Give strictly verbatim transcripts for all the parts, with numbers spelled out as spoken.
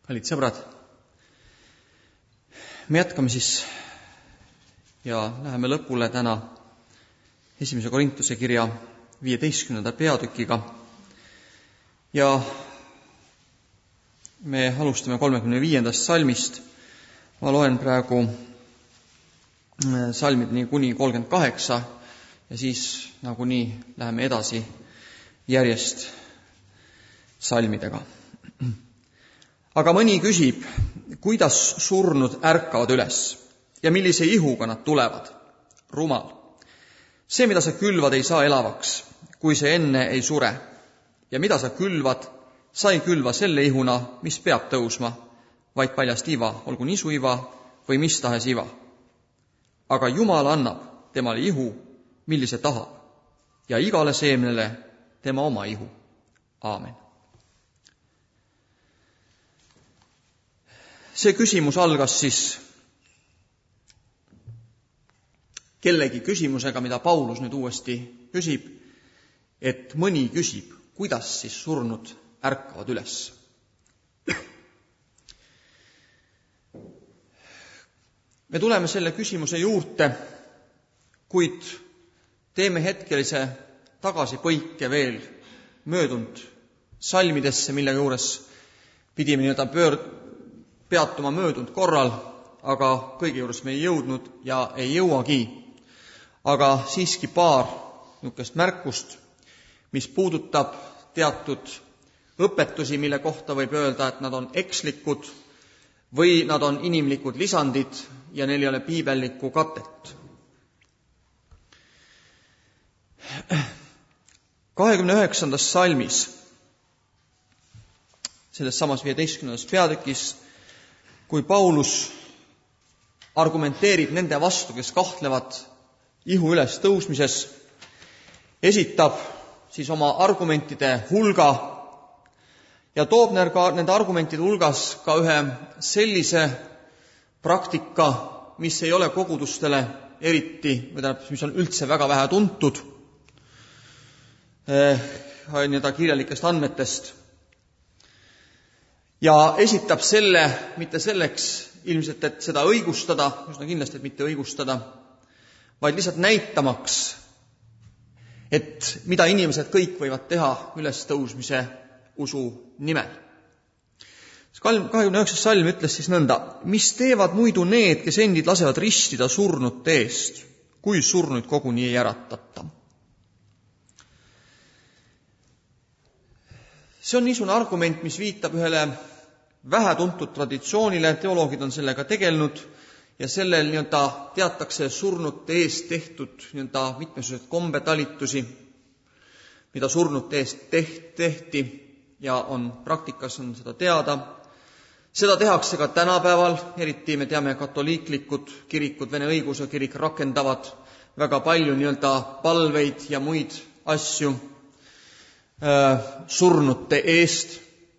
Kallid sõbrad, me jätkame siis ja läheme lõpule täna esimese Korintuse kirja viieteistkümnenda peatükiga ja me alustame kolmekümne viiendast salmist. Ma loen praegu salmid nii kuni kolmkümmend kaheksa ja siis nagunii läheme edasi järjest salmidega. Aga mõni küsib, kuidas surnud ärkavad üles ja millise ihuga nad tulevad. Rumal. See, mida sa külvad, ei saa elavaks, kui see enne ei sure. Ja mida sa külvad, sa ei külva selle ihuna, mis peab tõusma, vaid paljast iva, olgu nisuiva või mis tahes iva. Aga Jumal annab temale ihu, millise tahab, ja igale seemnele tema oma ihu. Aamen. See küsimus algas siis kellegi küsimusega, mida Paulus nüüd uuesti küsib, et mõni küsib, kuidas siis surnud ärkavad üles. Me tuleme selle küsimuse juurde, kuid teeme hetkelise tagasipõike veel möödunud salmidesse, mille juures pidime nii-öelda pöörd peatuma möödunud korral, aga kõigi juures me ei jõudnud ja ei jõuagi. Aga siiski paar niisugust märkust, mis puudutab teatud õpetusi, mille kohta võib öelda, et nad on ekslikud või nad on inimlikud lisandid ja neil ei ole piibellikku katet. kahekümne üheksandas salmis, selles samas viieteistkümnendas peatükis, kui Paulus argumenteerib nende vastu, kes kahtlevad ihu üles tõusmises, esitab siis oma argumentide hulga ja toob nende argumentide hulgas ka ühe sellise praktika, mis ei ole kogudustele eriti, või tähendab, mis on üldse väga vähe tuntud eh, nii-öelda kirjalikest andmetest. Ja esitab selle mitte selleks ilmselt, et seda õigustada, üsna kindlasti, et mitte õigustada, vaid lihtsalt näitamaks, et mida inimesed kõik võivad teha ülestõusmise usu nimel. kahekümne üheksas salm ütles siis nõnda, mis teevad muidu need, kes endid lasevad ristida surnute eest, kui surnuid koguni ei äratata. See on niisugune argument, mis viitab ühele vähetuntud traditsioonile, teoloogid on sellega tegelenud ja sellel nii-öelda teatakse surnute eest tehtud nii-öelda mitmesugused kombetalitusi, mida surnute eest tehti ja on praktikas on seda teada. Seda tehakse ka tänapäeval, eriti me teame katoliiklikud kirikud, Vene õigeusu kirik rakendavad väga palju nii-öelda palveid ja muid asju äh, surnute eest.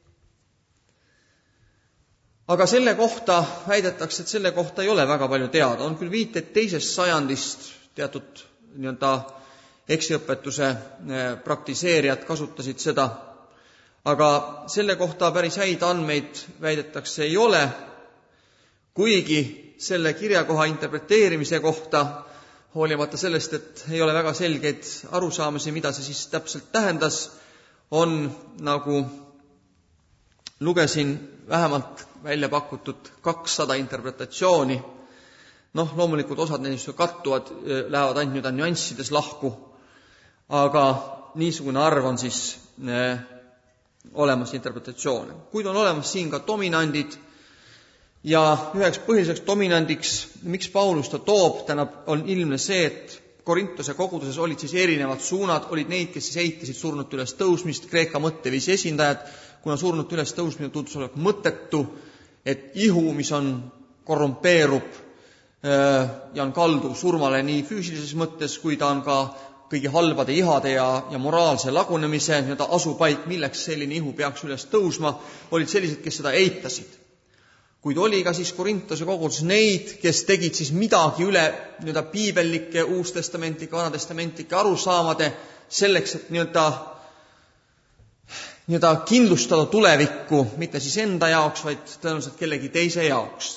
Aga selle kohta väidetakse, et selle kohta ei ole väga palju teada. On küll viited teisest sajandist, teatud nii-öelda eksiõpetuse praktiseerijad kasutasid seda, aga selle kohta päris häid andmeid väidetakse ei ole, kuigi selle kirjakoha interpreteerimise kohta, hoolimata sellest, et ei ole väga selgeid arusaamisi, mida see siis täpselt tähendas, on nagu lugesin vähemalt välja pakutud kakssada interpretatsiooni. Noh, loomulikult osad neist kattuvad, lähevad ainult nüüd nüanssides lahku, aga niisugune arv on siis eh, olemas interpretatsioone. Kuid on olemas siin ka dominandid ja üheks põhiliseks dominandiks, miks Paulus ta toob, tähendab, on ilmne see, et Korintuse koguduses olid siis erinevad suunad, olid neid, kes siis eitasid surnute üles tõusmist, Kreeka mõtteviisi esindajad, kuna surnute üles tõusmine tundus olevat mõttetu, et ihu, mis on korrumpeerub ja on kalduv surmale nii füüsilises mõttes, kui ta on ka kõigi halbade ihade ja, ja moraalse lagunemise nii-öelda asupaik, milleks selline ihu peaks üles tõusma, olid sellised, kes seda eitasid. Kuid oli ka siis Korintuse koguduses neid, kes tegid siis midagi üle nii-öelda piibellike, uustestamentlike, vanatestamentlike arusaamade selleks, et nii-öelda nii-öelda kindlustada tulevikku, mitte siis enda jaoks, vaid tõenäoliselt kellegi teise jaoks.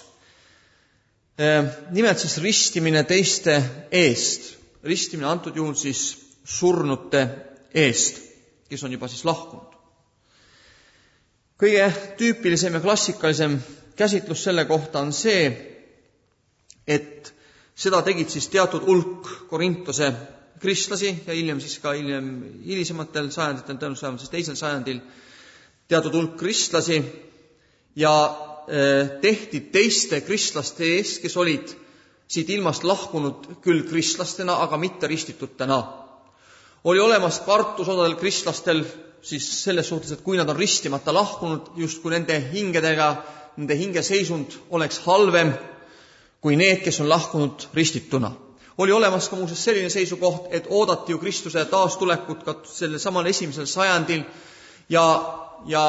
Nimelt siis ristimine teiste eest. Ristimine antud juhul siis surnute eest, kes on juba siis lahkunud. Kõige tüüpilisem ja klassikalisem käsitlus selle kohta on see, et seda tegid siis teatud hulk Korintuse kristlasi ja hiljem siis ka hiljem hilisematel sajanditel, tõenäoliselt siis teisel sajandil, teatud hulk kristlasi ja tehti teiste kristlaste ees, kes olid siit ilmast lahkunud küll kristlastena, aga mitte ristitutena. Oli olemas kartus odadel kristlastel siis selles suhtes, et kui nad on ristimata lahkunud, just kui nende hingedega, nende hingeseisund oleks halvem kui need, kes on lahkunud ristituna. Oli olemas ka muuseas selline seisukoht, et oodati ju Kristuse taastulekut ka selle samal esimesel sajandil ja, ja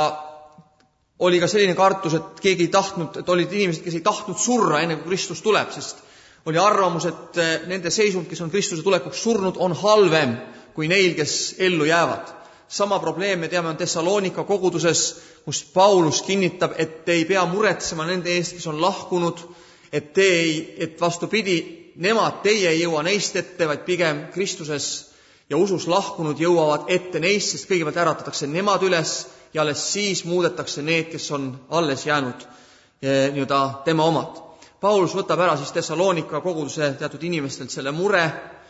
oli ka selline kartus, et keegi ei tahtnud, et olid inimesed, kes ei tahtnud surra enne kui Kristus tuleb, sest oli arvamus, et nende seisund, kes on Kristuse tulekuks surnud, on halvem kui neil, kes ellu jäävad. Sama probleem me teame on Thessalonika koguduses, kus Paulus kinnitab, et te ei pea muretsema nende eest, kes on lahkunud, et, te ei, et vastupidi, nemad, teie ei jõua neist ette, vaid pigem Kristuses ja usus lahkunud jõuavad ette neist, sest kõigepealt äratatakse nemad üles ja alles siis muudetakse need, kes on alles jäänud nii-öelda tema omad. Paulus võtab ära siis Thessalonika koguduse teatud inimestelt selle mure,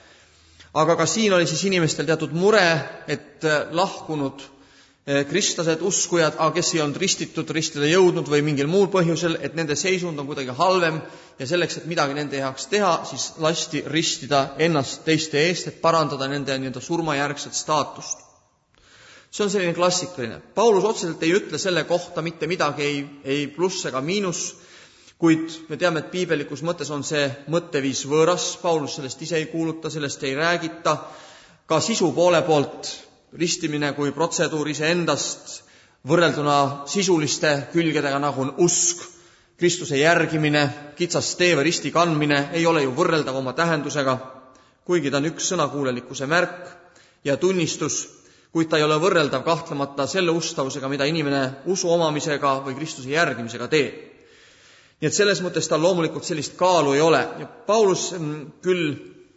aga ka siin oli siis inimestel teatud mure, et lahkunud kristlased, uskujad, aga kes ei olnud ristitud, ristile jõudnud või mingil muul põhjusel, et nende seisund on kuidagi halvem ja selleks, et midagi nende heaks teha, siis lasti ristida ennast teiste eest, et parandada nende nii-öelda surmajärgset staatust. See on selline klassikaline. Paulus otseselt ei ütle selle kohta mitte midagi, ei, ei pluss ega miinus, kuid me teame, et piibelikus mõttes on see mõtteviis võõras. Paulus sellest ise ei kuuluta, sellest ei räägita. Ka sisu poole poolt ristimine kui protseduur iseendast võrrelduna sisuliste külgedega, nagu on usk, Kristuse järgimine, kitsas tee või risti kandmine, ei ole ju võrreldav oma tähendusega, kuigi ta on üks sõnakuulelikkuse märk ja tunnistus, kuid ta ei ole võrreldav kahtlemata selle ustavusega, mida inimene usu omamisega või Kristuse järgimisega teeb. Nii et selles mõttes tal loomulikult sellist kaalu ei ole. Ja Paulus küll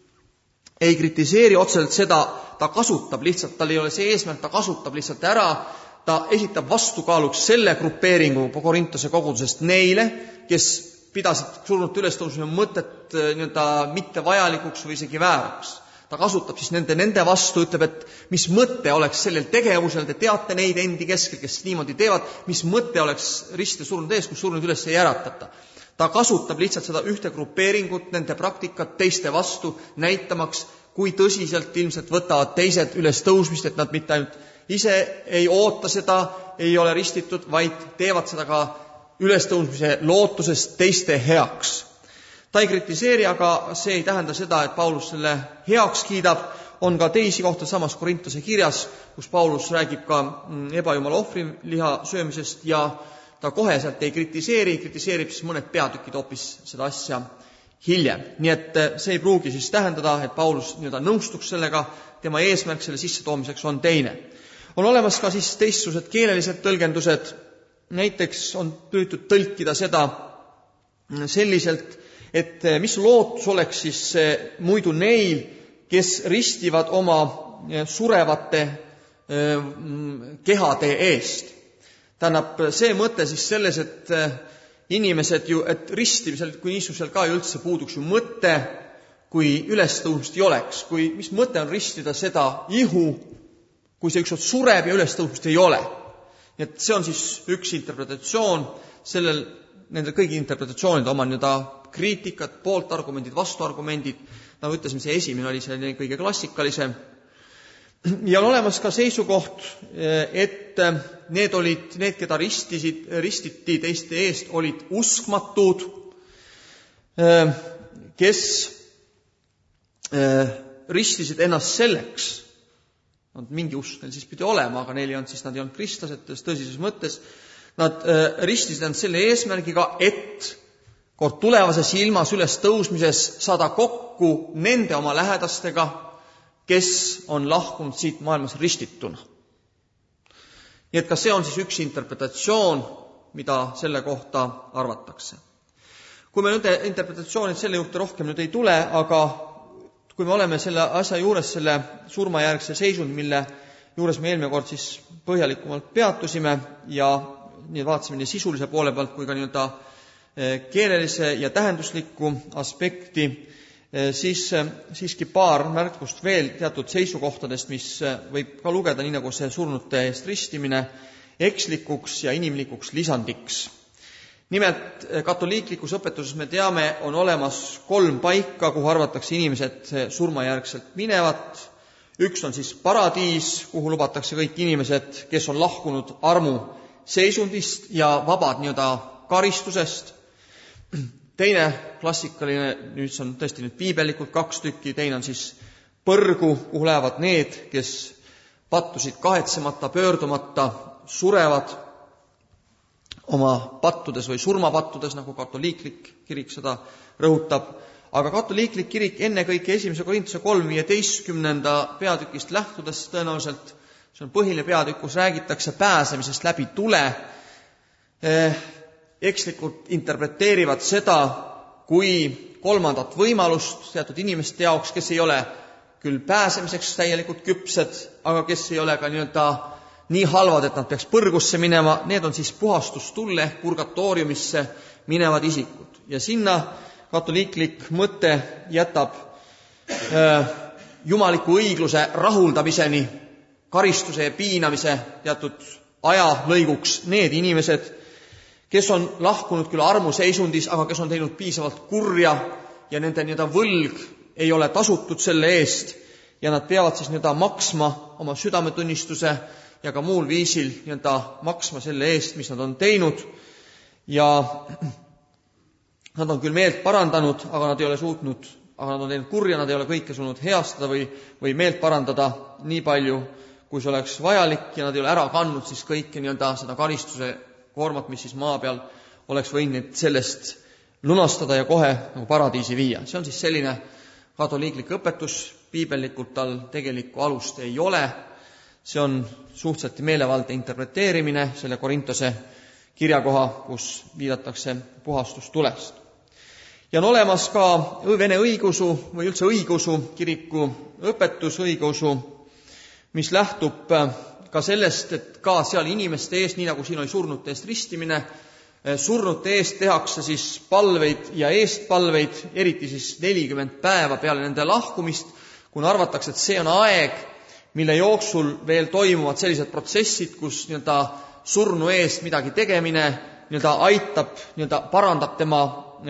ei kritiseeri otseselt seda, ta kasutab lihtsalt, tal ei ole see eesmärk, ta kasutab lihtsalt ära, ta esitab vastukaaluks selle grupeeringu Korintuse kogudusest neile, kes pidasid surnute ülestõusmise mõtet nii-öelda mitte vajalikuks või isegi vääraks. Ta kasutab siis nende, nende vastu, ütleb, et mis mõte oleks sellel tegevusel, te teate neid endi keskel, kes niimoodi teevad, mis mõte oleks ristide surnud ees, kus surnud üles ei äratata. Ta kasutab lihtsalt seda ühte grupeeringut, nende praktikat teiste vastu, näitamaks, kui tõsiselt ilmselt võtavad teised üles tõusmist, et nad mitte ainult ise ei oota seda, ei ole ristitud, vaid teevad seda ka ülestõusmise lootusest teiste heaks. Ta ei kritiseeri, aga see ei tähenda seda, et Paulus selle heaks kiidab. On ka teisi kohta samas Korintuse kirjas, kus Paulus räägib ka ebajumala ohvriliha söömisest ja ta kohe sealt ei kritiseeri, kritiseerib siis mõned peatükid hoopis seda asja hiljem. Nii et see ei pruugi siis tähendada, et Paulus nii-öelda nõustuks sellega, tema eesmärk selle sissetoomiseks on teine. On olemas ka siis teistsugused keelelised tõlgendused, näiteks on püütud tõlkida seda selliselt, et mis lootus oleks siis muidu neil, kes ristivad oma surevate kehade eest. Tähendab, see mõte siis selles, et inimesed ju, et ristimisel, kui niisugusel ka üldse puuduks ju mõte, kui ülestõusmist ei oleks, kui mis mõte on ristida seda ihu, kui see ükskord sureb ja ülestõusmist ei ole. Nii et see on siis üks interpretatsioon, sellel, nendel kõigi interpretatsioonid oma nii-öelda kriitikat, pooltargumendid, vastuargumendid, nagu ütlesime, see esimene oli selline kõige klassikalisem. Ja on olemas ka seisukoht, et need olid, need, keda ristisid, ristiti teiste eest, olid uskmatud, kes ristisid ennast selleks, nad mingi usk neil siis pidi olema, aga neil ei olnud, siis nad ei olnud kristlased tõsises mõttes, nad ristisid ennast selle eesmärgiga, et kord tulevases ilmas üles tõusmises saada kokku nende oma lähedastega, kes on lahkunud siit maailmas ristituna. Nii et ka see on siis üks interpretatsioon, mida selle kohta arvatakse. Kui me nüüd interpretatsioonid selle juurde rohkem nüüd ei tule, aga kui me oleme selle asja juures, selle surmajärgse seisund, mille juures me eelmine kord siis põhjalikumalt peatusime ja nii vaatasime nii sisulise poole pealt kui ka nii-öelda keelelise ja tähenduslikku aspekti, siis siiski paar märkust veel teatud seisukohtadest, mis võib ka lugeda nii nagu see surnute eest ristimine ekslikuks ja inimlikuks lisandiks. Nimelt, katoliiklikus õpetuses me teame, on olemas kolm paika, kuhu arvatakse inimesed surmajärgselt minevat. Üks on siis paradiis, kuhu lubatakse kõik inimesed, kes on lahkunud armu seisundist ja vabad nii-öelda karistusest. Teine klassikaline, nüüd see on tõesti nüüd piibellikult kaks tükki, teine on siis põrgu, kuhu lähevad need, kes pattusid kahetsemata, pöördumata, surevad oma pattudes või surmapattudes, nagu katoliiklik kirik seda rõhutab. Aga katoliiklik kirik ennekõike esimese Korintuse kolm viieteistkümnenda peatükist lähtudes tõenäoliselt, see on põhiline peatükk, kus räägitakse pääsemisest läbi tule, ekslikult interpreteerivad seda kui kolmandat võimalust teatud inimeste jaoks, kes ei ole küll pääsemiseks täielikult küpsed, aga kes ei ole ka nii-öelda nii halvad, et nad peaks põrgusse minema, need on siis puhastustulle ehk purgatooriumisse minevad isikud. Ja sinna katoliiklik mõte jätab äh, jumaliku õigluse rahuldamiseni, karistuse ja piinamise teatud ajalõiguks need inimesed, kes on lahkunud küll armuseisundis, aga kes on teinud piisavalt kurja ja nende nii-öelda võlg ei ole tasutud selle eest ja nad peavad siis nii-öelda maksma oma südametunnistuse ja ka muul viisil nii-öelda maksma selle eest, mis nad on teinud ja nad on küll meelt parandanud, aga nad ei ole suutnud, aga nad on teinud kurja, nad ei ole kõike suutnud heastada või, või meelt parandada nii palju, kui see oleks vajalik ja nad ei ole ära kandnud siis kõike nii-öelda seda karistuse koormat, mis siis maa peal oleks võinud sellest lunastada ja kohe nagu paradiisi viia. See on siis selline katoliiklik õpetus, piibellikult tal tegelikku alust ei ole. See on suhteliselt meelevaldne interpreteerimine selle Korintuse kirjakoha, kus viidatakse puhastustulest. Ja on olemas ka vene õigeusu või üldse õigeusu kiriku õpetus, õigeusu, mis lähtub ka sellest, et ka seal inimeste eest, nii nagu siin oli surnute eest ristimine, surnute eest tehakse siis palveid ja eestpalveid, eriti siis nelikümmend päeva peale nende lahkumist, kuna arvatakse, et see on aeg, mille jooksul veel toimuvad sellised protsessid, kus nii-öelda surnu eest midagi tegemine nii-öelda aitab, nii-öelda parandab tema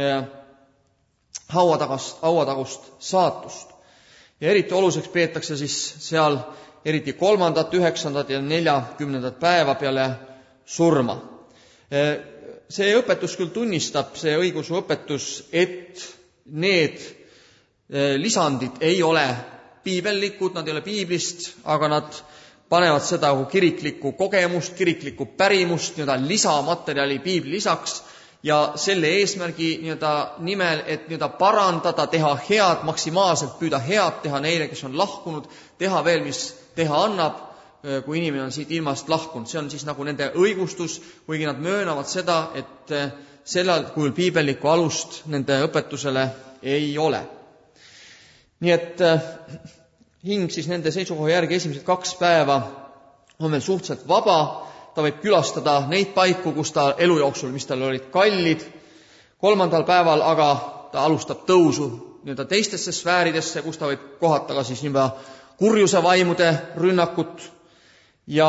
hauatagust, hauatagust saatust. Ja eriti oluliseks peetakse siis seal eriti kolmandat, üheksandat ja neljakümnendat päeva peale surma. See õpetus küll tunnistab, see õigeusu õpetus, et need lisandid ei ole piibellikud, nad ei ole piiblist, aga nad panevad seda kiriklikku kogemust, kiriklikku pärimust, nii-öelda lisamaterjali piibli lisaks ja selle eesmärgi nii-öelda nimel, et nii-öelda parandada, teha head, maksimaalselt püüda head teha neile, kes on lahkunud, teha veel, mis teha annab, kui inimene on siit ilmast lahkunud. See on siis nagu nende õigustus, kuigi nad möönavad seda, et sellel kujul piibellikku alust nende õpetusele ei ole. Nii et hing siis nende seisukoha järgi esimesed kaks päeva on veel suhteliselt vaba, ta võib külastada neid paiku, kus ta elu jooksul, mis tal olid kallid. Kolmandal päeval aga ta alustab tõusu nii-öelda teistesse sfääridesse, kus ta võib kohata ka siis nii-öelda kurjuse vaimude rünnakut ja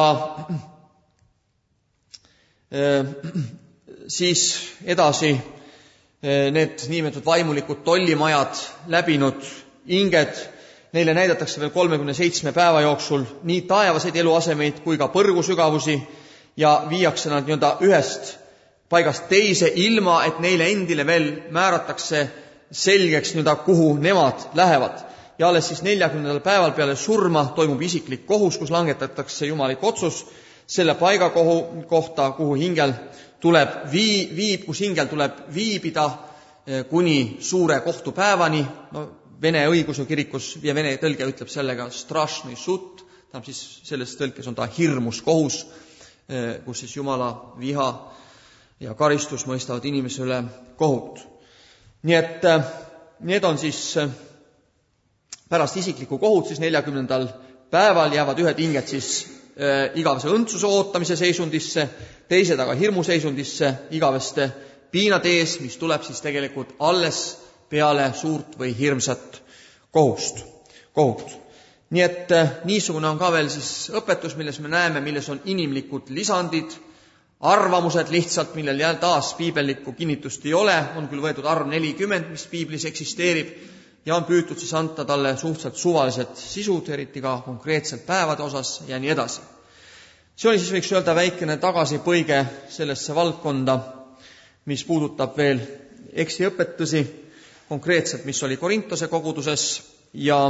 siis edasi need niinimetatud vaimulikud tollimajad läbinud inged, neile näidatakse veel kolmekümne seitsme päeva jooksul nii taevaseid eluasemeid kui ka põrgusügavusi ja viiakse nad nii-öelda ühest paigast teise ilma, et neile endile veel määratakse selgeks nii-öelda, kuhu nemad lähevad. Ja alles siis neljakümnendal päeval peale surma toimub isiklik kohus, kus langetatakse jumalik otsus selle paiga kohu, kohta, kuhu hingel tuleb vii, viib, kus hingel tuleb viibida kuni suure kohtupäevani. No, Vene õigeusu kirikus ja vene tõlge ütleb sellega strašný sud, tähendab siis selles tõlkes on ta hirmus kohus, kus siis Jumala viha ja karistus mõistavad inimese üle kohut. Nii et need on siis pärast isiklikku kohut, siis neljakümnendal päeval jäävad ühed hinged siis igavese õndsuse ootamise seisundisse, teised aga hirmuseisundisse igaveste piinade ees, mis tuleb siis tegelikult alles peale suurt või hirmsat kohust, kohut. Nii et niisugune on ka veel siis õpetus, milles me näeme, milles on inimlikud lisandid, arvamused lihtsalt, millel jälle taas piibellikku kinnitust ei ole, on küll võetud arv nelikümmend, mis piiblis eksisteerib, ja on püütud siis anda talle suhteliselt suvalised sisud, eriti ka konkreetselt päevade osas ja nii edasi. See oli siis, võiks öelda, väikene tagasipõige sellesse valdkonda, mis puudutab veel eksiõpetusi, konkreetselt, mis oli Korintose koguduses ja,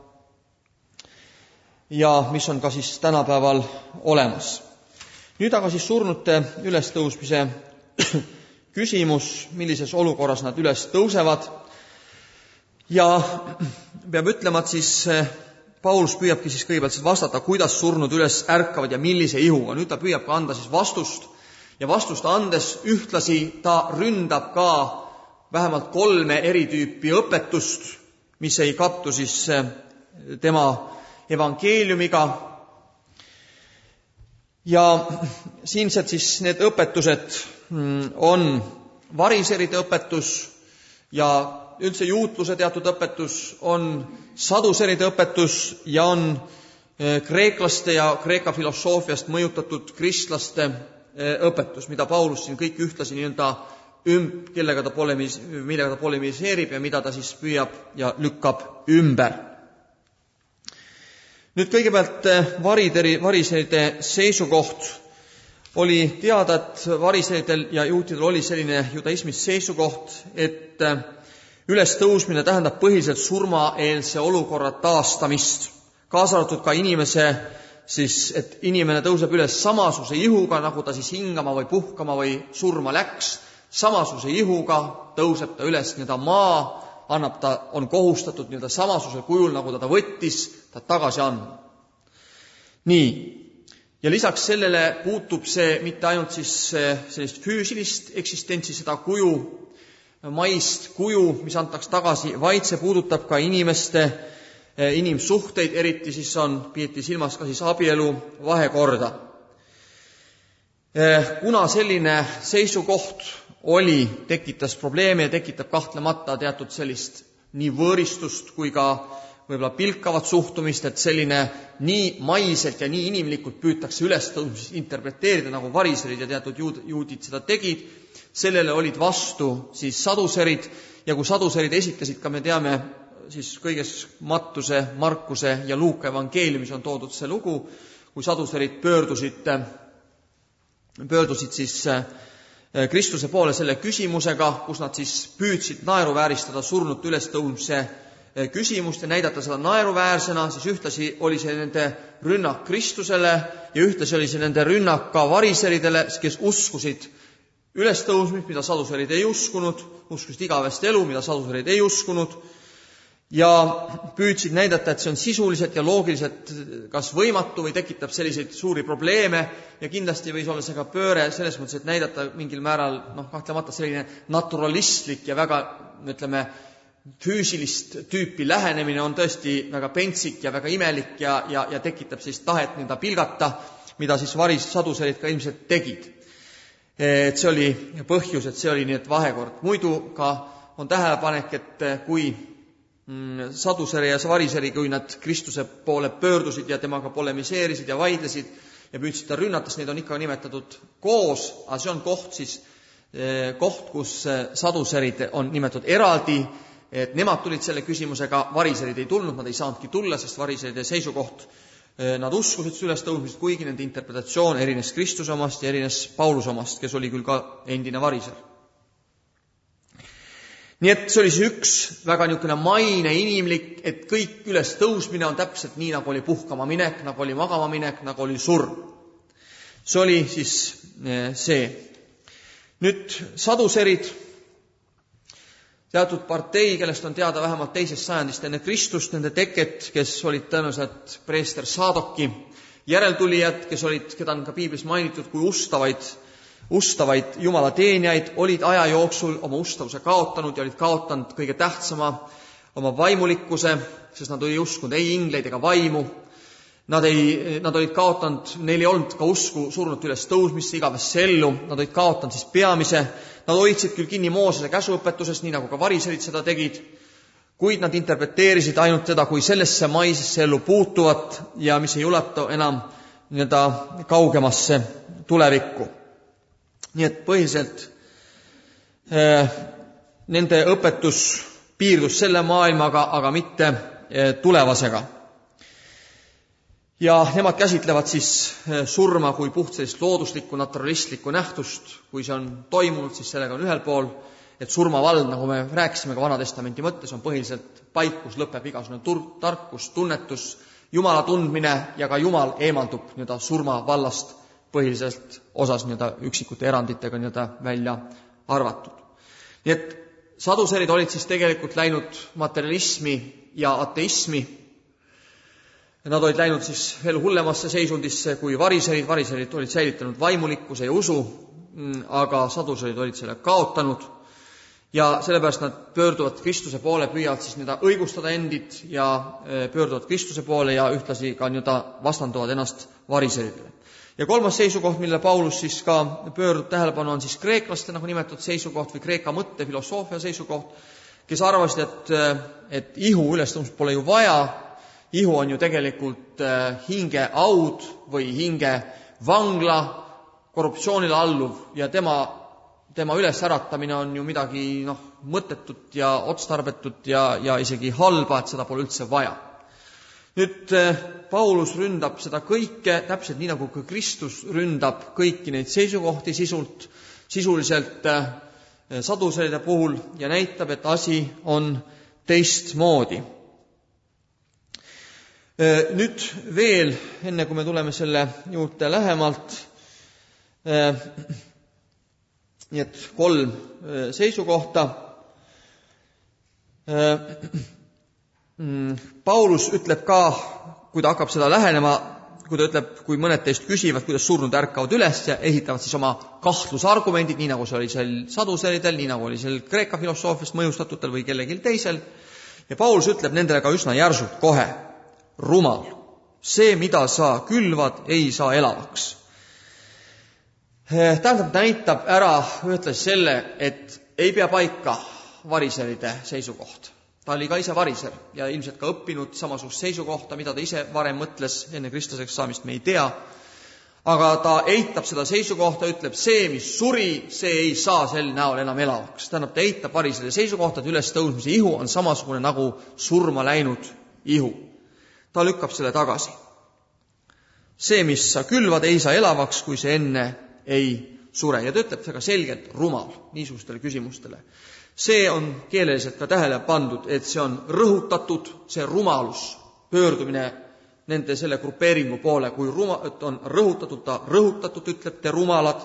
ja mis on ka siis tänapäeval olemas. Nüüd aga siis surnute ülestõusmise küsimus, millises olukorras nad üles tõusevad. Ja peab ütlema, et siis Paulus püüabki siis kõigepealt siis vastata, kuidas surnud üles ärkavad ja millise ihuga. Nüüd ta püüab ka anda siis vastust ja vastust andes ühtlasi ta ründab ka vähemalt kolme eri tüüpi õpetust, mis ei kattu siis tema evangeeliumiga. Ja siinsed siis need õpetused on variseride õpetus ja üldse juutluse teatud õpetus, on saduseride õpetus ja on kreeklaste ja kreeka filosoofiast mõjutatud kristlaste õpetus, mida Paulus siin kõik ühtlasi nii-öelda ümb, kellega ta polemis, millega ta polemiseerib ja mida ta siis püüab ja lükkab ümber. Nüüd kõigepealt varideri, variseride seisukoht oli teada, et variseridel ja juutidel oli selline judaismis seisukoht, et ülestõusmine tähendab põhiliselt surmaeelse olukorra taastamist, kaasa arvatud ka inimese, siis, et inimene tõuseb üles samasuse ihuga, nagu ta siis hingama või puhkama või surma läks, samasuse ihuga tõuseb ta üles nii-öelda maa, annab ta, on kohustatud nii-öelda samasuse kujul, nagu ta ta võttis, ta tagasi andma. Nii, ja lisaks sellele puutub see mitte ainult siis sellist füüsilist eksistentsi, seda kuju, maist kuju, mis antaks tagasi, vaid see puudutab ka inimeste, inimsuhteid, eriti siis on, peeti silmas ka siis abielu vahekorda. Kuna selline seisukoht oli, tekitas probleeme ja tekitab kahtlemata teatud sellist nii võõristust kui ka võib-olla pilkavat suhtumist, et selline nii maiselt ja nii inimlikult püütakse ülestõusmist interpreteerida, nagu variserid ja teatud juud, juudid seda tegid. Sellele olid vastu siis saduserid ja kui saduserid esitasid ka, me teame, siis kõiges Mattuse, Markuse ja Luuka evangeeliumis on toodud see lugu, kui saduserid pöördusid, pöördusid siis Kristuse poole selle küsimusega, kus nad siis püüdsid naeruvääristada surnut ülestõusmise küsimust ja näidata seda naeruväärsena, siis ühtlasi oli see nende rünnak Kristusele ja ühtlasi oli see nende rünnak ka variseridele, kes uskusid ülestõusmist, mida saduserid ei uskunud, uskusid igavest elu, mida saduserid ei uskunud ja püüdsid näidata, et see on sisuliselt ja loogiliselt kas võimatu või tekitab selliseid suuri probleeme ja kindlasti võis olla see ka pööre selles mõttes, et näidata mingil määral, noh, kahtlemata selline naturalistlik ja väga, ütleme, füüsilist tüüpi lähenemine on tõesti väga pentsik ja väga imelik ja, ja, ja tekitab siis tahet nii-öelda pilgata, mida siis varis saduserid ka ilmselt tegid. Et see oli põhjus, et see oli nii et vahekord. Muidu ka on tähelepanek, et kui saduseri ja variseri, kui nad Kristuse poole pöördusid ja temaga polemiseerisid ja vaidlesid ja püüdsid ta rünnates, neid on ikka nimetatud koos, aga see on koht siis, koht, kus saduserid on nimetatud eraldi, et nemad tulid selle küsimusega, variserid ei tulnud, nad ei saanudki tulla, sest variseride seisukoht, nad uskusid ülestõusmist, kuigi nende interpretatsioon erines Kristuse omast ja erines Pauluse omast, kes oli küll ka endine variser. Nii et see oli see üks väga niisugune maine inimlik, et kõik ülestõusmine on täpselt nii, nagu oli puhkama minek, nagu oli magama minek, nagu oli surm. See oli siis see. Nüüd saduserid, teatud partei, kellest on teada vähemalt teisest sajandist enne Kristust, nende teket, kes olid tõenäoliselt preester Saadoki järeltulijad, kes olid, keda on ka piiblis mainitud kui ustavaid, ustavaid Jumala teenijaid, olid aja jooksul oma ustavuse kaotanud ja olid kaotanud kõige tähtsama oma vaimulikkuse, sest nad ei uskunud ei ingleid ega vaimu. Nad, ei, nad olid kaotanud, neil ei olnud ka usku surnud üles tõusmisse igavesse ellu, nad olid kaotanud siis peamise, nad hoidsid küll kinni Moosese käsuõpetusest, nii nagu ka variserid seda tegid, kuid nad interpreteerisid ainult seda kui sellesse maisesse ellu puutuvat ja mis ei ulatu enam nii-öelda kaugemasse tulevikku. Nii et põhiliselt eh, nende õpetus piirdus selle maailmaga, aga mitte eh, tulevasega. Ja nemad käsitlevad siis surma kui puht sellist looduslikku, naturalistlikku nähtust. Kui see on toimunud, siis sellega on ühel pool, et surmavald, nagu me rääkisime ka Vanatestamenti mõttes, on põhiliselt paik, kus lõpeb igasugune tur- tarkus, tunnetus, Jumala tundmine ja ka Jumal eemaldub nii-öelda surmavallast põhiliselt osas nii-öelda üksikute eranditega nii-öelda välja arvatud. Nii et saduserid olid siis tegelikult läinud materialismi ja ateismi. Nad olid läinud siis veel hullemasse seisundisse kui variserid. Variserid olid säilitanud vaimulikkuse ja usu, aga saduserid olid selle kaotanud. Ja sellepärast nad pöörduvad Kristuse poole, püüavad siis nii-öelda õigustada endid ja pöörduvad Kristuse poole ja ühtlasi ka nii-öelda vastanduvad ennast variseridele. Ja kolmas seisukoht, mille Paulus siis ka pöördub tähelepanu, on siis kreeklaste nagu nimetatud seisukoht või kreeka mõtte filosoofia seisukoht, kes arvasid, et, et ihu ülestõusmist pole ju vaja. Ihu on ju tegelikult hinge aud või hinge vangla, korruptsioonile alluv ja tema, tema üles äratamine on ju midagi noh, mõttetut ja otstarbetut ja, ja isegi halba, et seda pole üldse vaja. Nüüd Paulus ründab seda kõike, täpselt nii nagu ka Kristus ründab kõiki neid seisukohti sisult, sisuliselt saduseride puhul ja näitab, et asi on teistmoodi. Nüüd veel, enne kui me tuleme selle juurde lähemalt, nii et kolm seisukohta. Paulus ütleb ka, kui ta hakkab seda lähenema, kui ta ütleb, kui mõned teist küsivad, kuidas surnud ärkavad üles ja ehitavad siis oma kahtlusargumendid, nii nagu see oli seal saduseridel, nii nagu oli seal kreeka filosoofiast mõjustatutel või kellegil teisel. Ja Paulus ütleb nendele ka üsna järsult kohe: rumal. See, mida sa külvad, ei saa elavaks. Tähendab, näitab ära ühtlasi selle, et ei pea paika variseride seisukoht. Ta oli ka ise variser ja ilmselt ka õppinud samasugust seisukohta, mida ta ise varem mõtles enne kristlaseks saamist, me ei tea. Aga ta eitab seda seisukohta, ütleb, see, mis suri, see ei saa sel näol enam elavaks. Tähendab, ta eitab variseride seisukohta, et üles tõusmise ihu on samasugune nagu surma läinud ihu. Ta lükkab selle tagasi. See, mis sa külvad, ei saa elavaks, kui see enne ei sure. Ja ta ütleb väga selgelt rumal niisugustele küsimustele. See on keeleliselt ka tähele pandud, et see on rõhutatud, see rumalus, pöördumine nende selle grupeeringu poole, kui ruma, on rõhutatud, ta rõhutatud, ütleb te rumalad.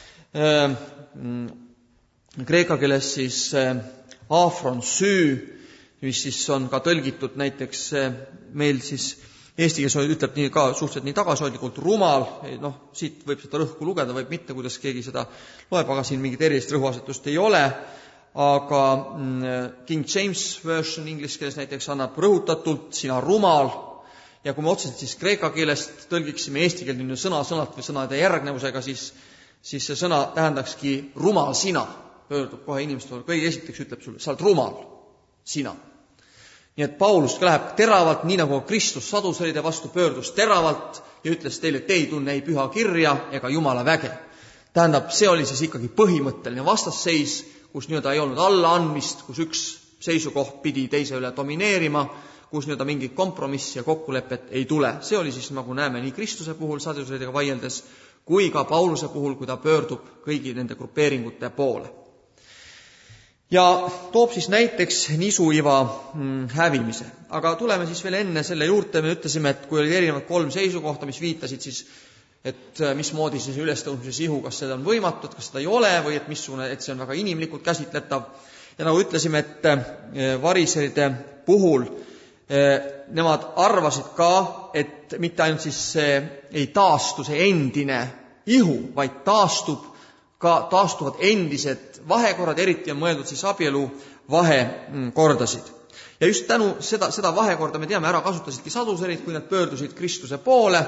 Kreeka keeles siis afron süü, mis siis on ka tõlgitud näiteks meil siis eesti keeles ütleb nii ka suhteliselt nii tagasihoidlikult rumal, noh, siit võib seda rõhku lugeda, võib mitte, kuidas keegi seda loeb, aga siin mingit erilist rõhuasetust ei ole, aga King James version inglise keeles näiteks annab rõhutatult sina rumal, ja kui me otseselt siis kreeka keelest tõlgiksime eesti keelde sõna-sõnalt või sõnade järgnevusega, siis, siis see sõna tähendakski rumal sina, pöördub kohe inimeste poole, kõige esiteks ütleb sulle, sa oled rumal, sina. Nii et Paulus läheb teravalt, nii nagu Kristus saduseride vastu pöördus teravalt ja ütles teile, et te ei tunne ei püha kirja ega Jumala väge. Tähendab, see oli siis ikkagi põhimõtteline vastasseis, kus nii-öelda ei olnud allaandmist, kus üks seisukoht pidi teise üle domineerima, kus nii-öelda mingit kompromissi ja kokkulepet ei tule. See oli siis, nagu näeme, nii Kristuse puhul saduseridega vaieldes, kui ka Pauluse puhul, kui ta pöördub kõigi nende grupeeringute poole. Ja toob siis näiteks nisuiva hävimise. Aga tuleme siis veel enne selle juurde, me ütlesime, et kui oli erinevad kolm seisukohta, mis viitasid siis, et mismoodi siis ülestõusmises ihu, kas seda on võimatu, et kas seda ei ole, või et missugune, et see on väga inimlikult käsitletav. Ja nagu ütlesime, et variseride puhul nemad arvasid ka, et mitte ainult siis see ei taastu see endine ihu, vaid taastub ka, taastuvad endised vahekorrad, eriti on mõeldud siis abielu vahekordasid. Ja just tänu seda, seda vahekorda me teame, ära kasutasidki saduserid, kui nad pöördusid Kristuse poole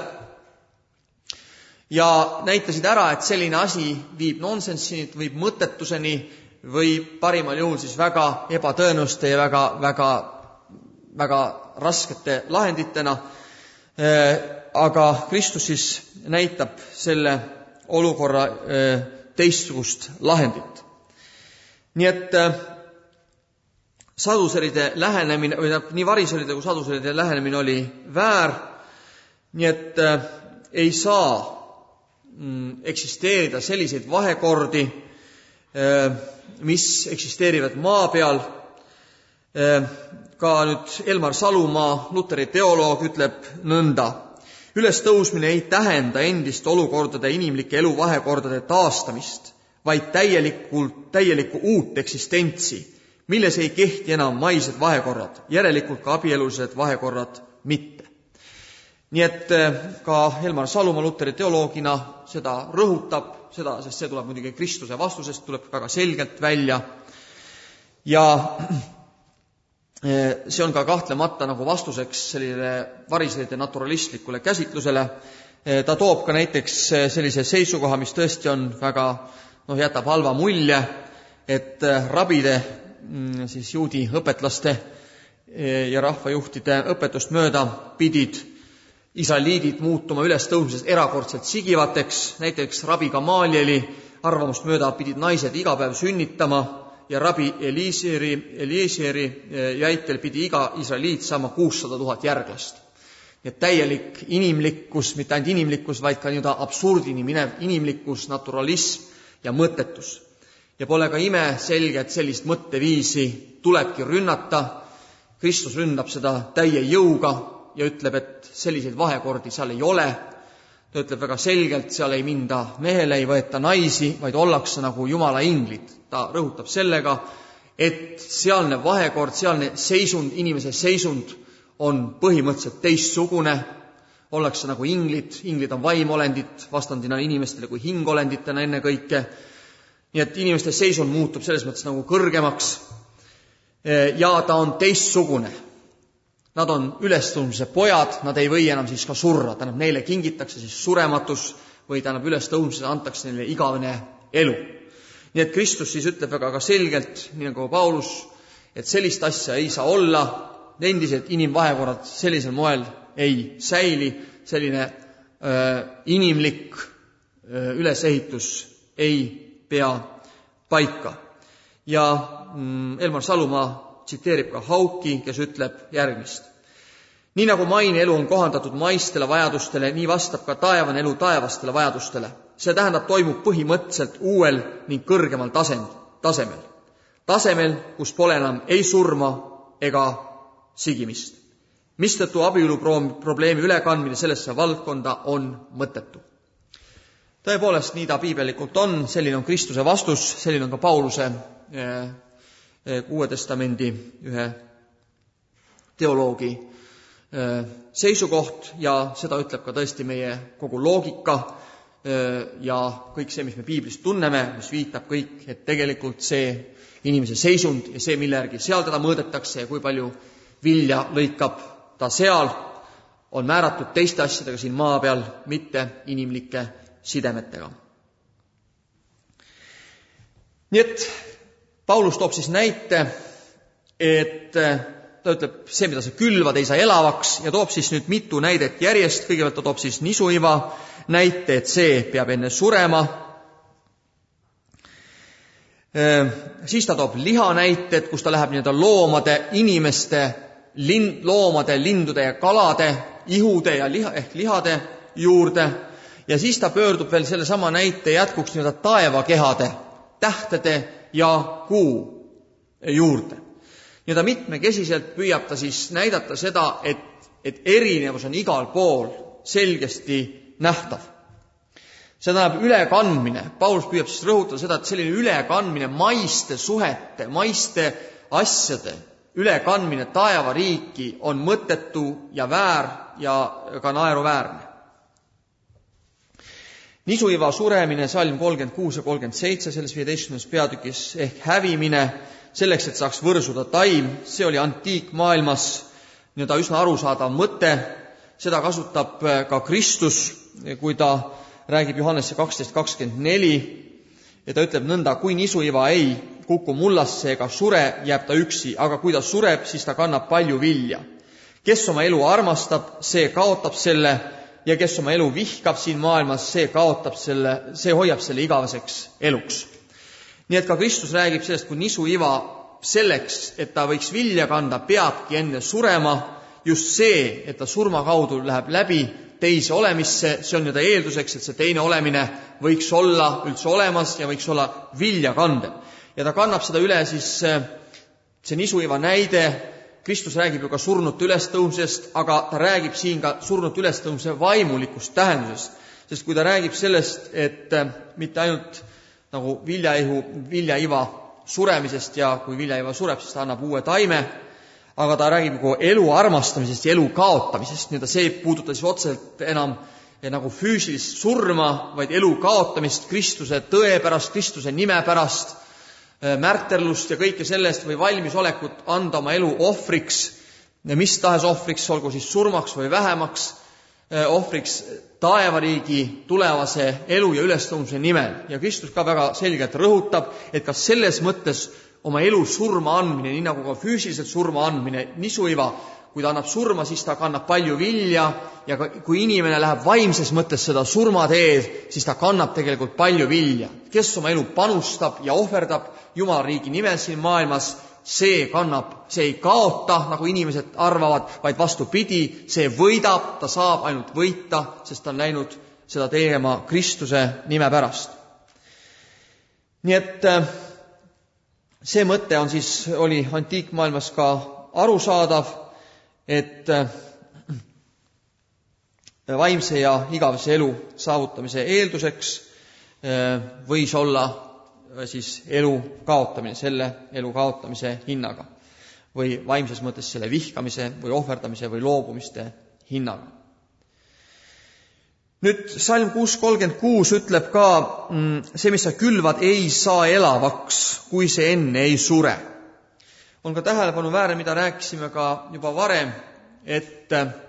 ja näitasid ära, et selline asi viib nonsenssini, viib mõttetuseni või parimal juhul siis väga ebatõenäoste ja väga, väga, väga raskete lahenditena. Aga Kristus siis näitab selle olukorra teistsugust lahendit. Nii et saduseride lähenemine, või nii variseride kui saduseride lähenemine oli väär, nii et äh, ei saa mm, eksisteerida selliseid vahekordi, äh, mis eksisteerivad maa peal. Äh, ka nüüd Elmar Salumaa, Luteri teoloog, ütleb nõnda. Ülestõusmine ei tähenda endist olukordade inimlike eluvahekordade taastamist, vaid täielikult, täielikku uut eksistentsi, milles ei kehti enam maised vahekorrad, järelikult ka abielulised vahekorrad mitte. Nii et ka Elmar Salumaa Luteri teoloogina seda rõhutab, seda, sest see tuleb muidugi Kristuse vastusest, tuleb väga selgelt välja. Ja see on ka kahtlemata nagu vastuseks sellisele variseride naturalistlikule käsitlusele. Ta toob ka näiteks sellise seisukoha, mis tõesti on väga, noh, jätab halva mulje, et rabide siis juudi õpetlaste ja rahvajuhtide õpetust mööda pidid israeliidid muutuma ülestõusmises erakordselt sigivateks. Näiteks rabi Gamalieli arvamust mööda pidid naised iga päev sünnitama ja rabi Eliiseri, Eliiseri jäitel pidi iga israeliit saama kuussada tuhat järglast. Et täielik inimlikkus, mitte ainult inimlikkus, vaid ka nii-öelda absurdini minev inimlikkus, naturalism ja mõttetus. Ja pole ka ime selge, et sellist mõtteviisi tulebki rünnata. Kristus ründab seda täie jõuga ja ütleb, et selliseid vahekordi seal ei ole. Ta ütleb väga selgelt, seal ei minda mehele, ei võeta naisi, vaid ollakse nagu Jumala inglid. Ta rõhutab sellega, et sealne vahekord, sealne seisund, inimese seisund on põhimõtteliselt teistsugune. Ollakse nagu inglid, inglid on vaimolendid, vastandina inimestele kui hingolenditena enne kõike. Nii et inimeste seisund muutub selles mõttes nagu kõrgemaks ja ta on teistsugune. Nad on ülestõusmise pojad, nad ei või enam siis ka surra. Tähendab, neile kingitakse siis surematus või tähendab ülestõusmises antakse neile igavene elu. Nii et Kristus siis ütleb väga ka selgelt, nii nagu Paulus, et sellist asja ei saa olla, endised inimvahekorrad sellisel moel ei säili, selline äh, inimlik äh, ülesehitus ei pea paika. Ja mm, Elmar Salumaa tsiteerib ka Hauki, kes ütleb järgmist. Nii nagu maine elu on kohandatud maistele vajadustele, nii vastab ka taevane elu taevastele vajadustele. See tähendab, toimub põhimõtteliselt uuel ning kõrgemal tasend, tasemel. Tasemel, kus pole enam ei surma ega sigimist. Mistõttu abielu probleemi ülekandmine sellesse valdkonda on mõttetu. Tõepoolest, nii ta piibelikult on, selline on Kristuse vastus, selline on ka Pauluse Uue Testamendi ühe teoloogi seisukoht ja seda ütleb ka tõesti meie kogu loogika ja kõik see, mis me piiblist tunneme, mis viitab kõik, et tegelikult see inimese seisund ja see, mille järgi seal teda mõõdetakse ja kui palju vilja lõikab ta seal, on määratud teiste asjadega siin maa peal, mitte inimlike sidemetega. Nii et Paulus toob siis näite, et ta ütleb, see, mida sa külvad, ei saa elavaks ja toob siis nüüd mitu näidet järjest. Kõigepealt ta toob siis nisuiva näite, et see peab enne surema. Siis ta toob liha näited, kus ta läheb nii-öelda loomade, inimeste, lind, loomade, lindude ja kalade, ihude ja liha, ehk lihade juurde. Ja siis ta pöördub veel selle sama näite jätkuks nii-öelda taevakehade, tähtede ja kuu juurde. Ja ta mitmekesiselt püüab ta siis näidata seda, et, et erinevus on igal pool selgesti nähtav. See tähendab ülekandmine. Paulus püüab siis rõhutada seda, et selline ülekandmine maiste suhete, maiste asjade ülekandmine taevariiki on mõttetu ja väär ja ka naeruväärne. Nisuiva suremine, salm kolmkümmend kuus ja kolmkümmend seitse, selles viieteistkümnes peatükis ehk hävimine, selleks, et saaks võrsuda taim, see oli antiikmaailmas nii-öelda üsna arusaadav mõte, seda kasutab ka Kristus, kui ta räägib Johannese kaksteist kakskümmend neli ja ta ütleb nõnda, kui nisuiva ei kuku mullasse ega sure, jääb ta üksi, aga kui ta sureb, siis ta kannab palju vilja. Kes oma elu armastab, see kaotab selle, ja kes oma elu vihkab siin maailmas, see kaotab selle, see hoiab selle igaveseks eluks. Nii et ka Kristus räägib sellest, kui nisuiva selleks, et ta võiks vilja kanda, peabki enne surema, just see, et ta surma kaudu läheb läbi teise olemisse, see on nii-öelda eelduseks, et see teine olemine võiks olla üldse olemas ja võiks olla vilja kandev. Ja ta kannab seda üle siis see nisuiva näide. Kristus räägib ju ka surnute ülestõusmisest, aga ta räägib siin ka surnute ülestõusmise vaimulikust tähendusest. Sest kui ta räägib sellest, et mitte ainult nagu viljaihu, viljaiva suremisest ja kui viljaiva sureb, siis ta annab uue taime, aga ta räägib nagu elu armastamisest ja elu kaotamisest. Nii ta see puuduta siis otseselt enam nagu füüsilist surma, vaid elu kaotamist Kristuse tõe pärast, Kristuse nime pärast, märterlust ja kõike sellest või valmisolekut anda oma elu ohvriks, mis tahes ohvriks, olgu siis surmaks või vähemaks, ohvriks taevariigi tulevase elu ja ülestõusmise nimel. Ja Kristus ka väga selgelt rõhutab, et ka selles mõttes oma elu surma andmine, nii nagu ka füüsiliselt surma andmine, nisuiva, kui ta annab surma, siis ta kannab palju vilja ja kui inimene läheb vaimses mõttes seda surmateed, siis ta kannab tegelikult palju vilja. Kes oma elu panustab ja ohverdab Jumala riigi nimel siin maailmas, see kannab, see ei kaota, nagu inimesed arvavad, vaid vastupidi, see võidab, ta saab ainult võita, sest ta on läinud seda tegema Kristuse nime pärast. Nii et see mõte on siis, oli antiikmaailmas ka arusaadav, et vaimse ja igavese elu saavutamise eelduseks võis olla siis elu kaotamine, selle elu kaotamise hinnaga või vaimses mõttes selle vihkamise või ohverdamise või loobumiste hinnaga. Nüüd salm kuus kolmkümmend kuus ütleb ka, see, mis sa külvad, ei saa elavaks, kui see enne ei sure. On ka tähelepanu väärne, mida rääkisime ka juba varem, et,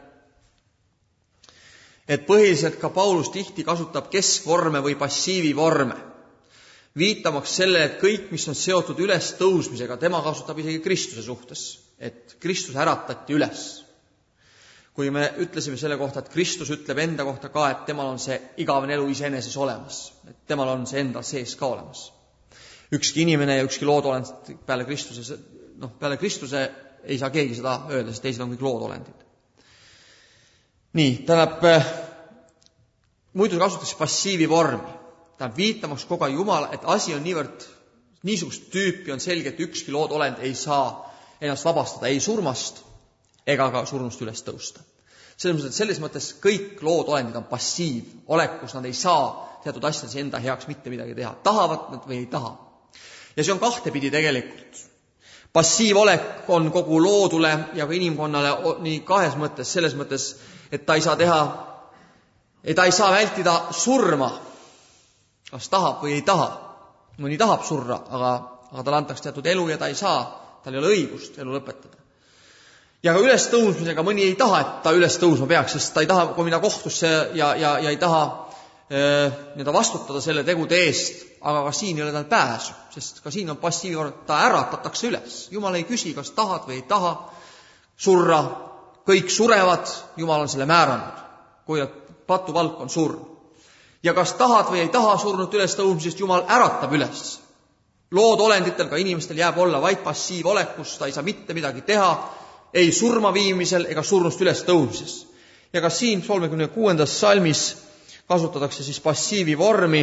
et põhiliselt ka Paulus tihti kasutab keskvorme või passiivivorme, viitamaks selle, et kõik, mis on seotud üles tõusmisega, tema kasutab isegi Kristuse suhtes, et Kristus äratati üles. Kui me ütlesime selle kohta, et Kristus ütleb enda kohta ka, et temal on see igavene elu iseeneses olemas, et temal on see enda sees ka olemas. Ükski inimene ja ükski loodolend peale Kristuse, noh, peale Kristuse ei saa keegi seda öelda, sest teised on kõik loodolendid. Nii, tähendab, muidu kasutatakse passiivi vormi. Tähendab, viitamaks kogu aeg Jumala, et asi on niivõrd, niisugust tüüpi on selge, et ükski loodolend ei saa ennast vabastada ei surmast ega ka surnust üles tõusta. Selles mõttes, et selles mõttes kõik loodolendid on passiivolekus, nad ei saa teatud asjades enda heaks mitte midagi teha. Tahavad nad või ei taha. Ja see on kahtepidi tegelikult. Passiivolek on kogu loodule ja ka inimkonnale nii kahes mõttes, selles mõttes, et ta ei saa teha, et ta ei saa vältida surma, kas tahab või ei taha. Mõni tahab surra, aga, aga tal antakse teatud elu ja ta ei saa, tal ei ole õigust elu lõpetada. Ja ka üles tõusmisega mõni ei taha, et ta üles tõusma peaks, sest ta ei taha, kui minna kohtusse ja, ja, ja ei taha äh, vastutada selle tegude eest, aga ka siin ei ole tal pääsu, sest ka siin on passiiv, ta äratatakse üles. Jumal ei küsi, kas tahad või ei taha surra, kõik surevad, Jumal on selle määranud, kui patuvalk on surm. Ja kas tahad või ei taha surnut üles tõusmisest, Jumal äratab üles. Loodolenditel, ka inimestel jääb olla vaid passiivolekus, ta ei saa mitte midagi teha, ei surma viimisel ega surnust üles tõusmises. Ja ka siin kolmekümne kuuendas salmis kasutatakse siis passiivi vormi,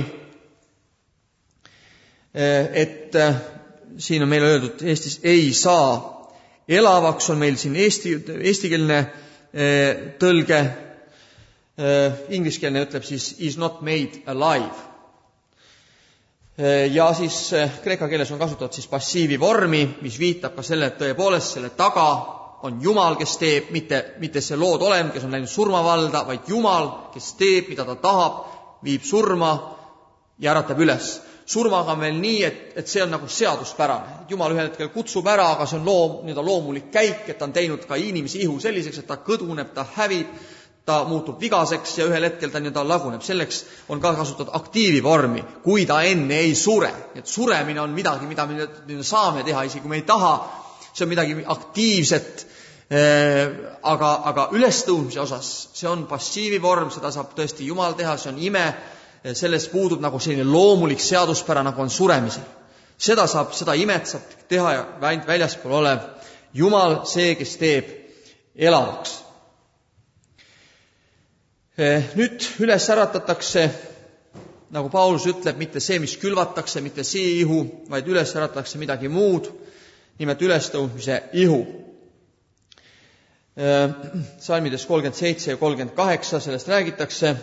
et siin on meile öeldud Eestis ei saa elavaks, on meil siin eesti, eestikeelne tõlge, ingliskeelne ütleb siis is not made alive. Ja siis kreeka keeles on kasutatud siis passiivi vormi, mis viitab ka selle, et tõepoolest selle taga on Jumal, kes teeb, mitte, mitte see lood olend, kes on läinud surmavalda, vaid Jumal, kes teeb, mida ta tahab, viib surma ja äratab üles. Surmaga on veel nii, et, et see on nagu seaduspärane. Jumal ühel hetkel kutsub ära, aga see on loom, nii-öelda loomulik käik, et ta on teinud ka inimese ihu selliseks, et ta kõduneb, ta hävib, ta muutub vigaseks ja ühel hetkel ta nii-öelda laguneb. Selleks on ka kasutatud aktiivi vormi, kui ta enne ei sure. Et suremine on midagi, mida me saame teha, isegi kui me ei taha. See on midagi aktiivset, aga, aga ülestõusmise osas see on passiivi vorm, seda saab tõesti Jumal teha, see on ime, selles puudub nagu selline loomulik seaduspära, nagu on suremisel. Seda saab, seda imet saab teha ja ainult väljaspool olev Jumal, see, kes teeb elavaks. Nüüd üles äratatakse, nagu Paulus ütleb, mitte see, mis külvatakse, mitte see ihu, vaid üles äratatakse midagi muud, nimelt ülestõusmise ihu. Salmides kolmkümmend seitse ja kolmkümmend kaheksa sellest räägitakse.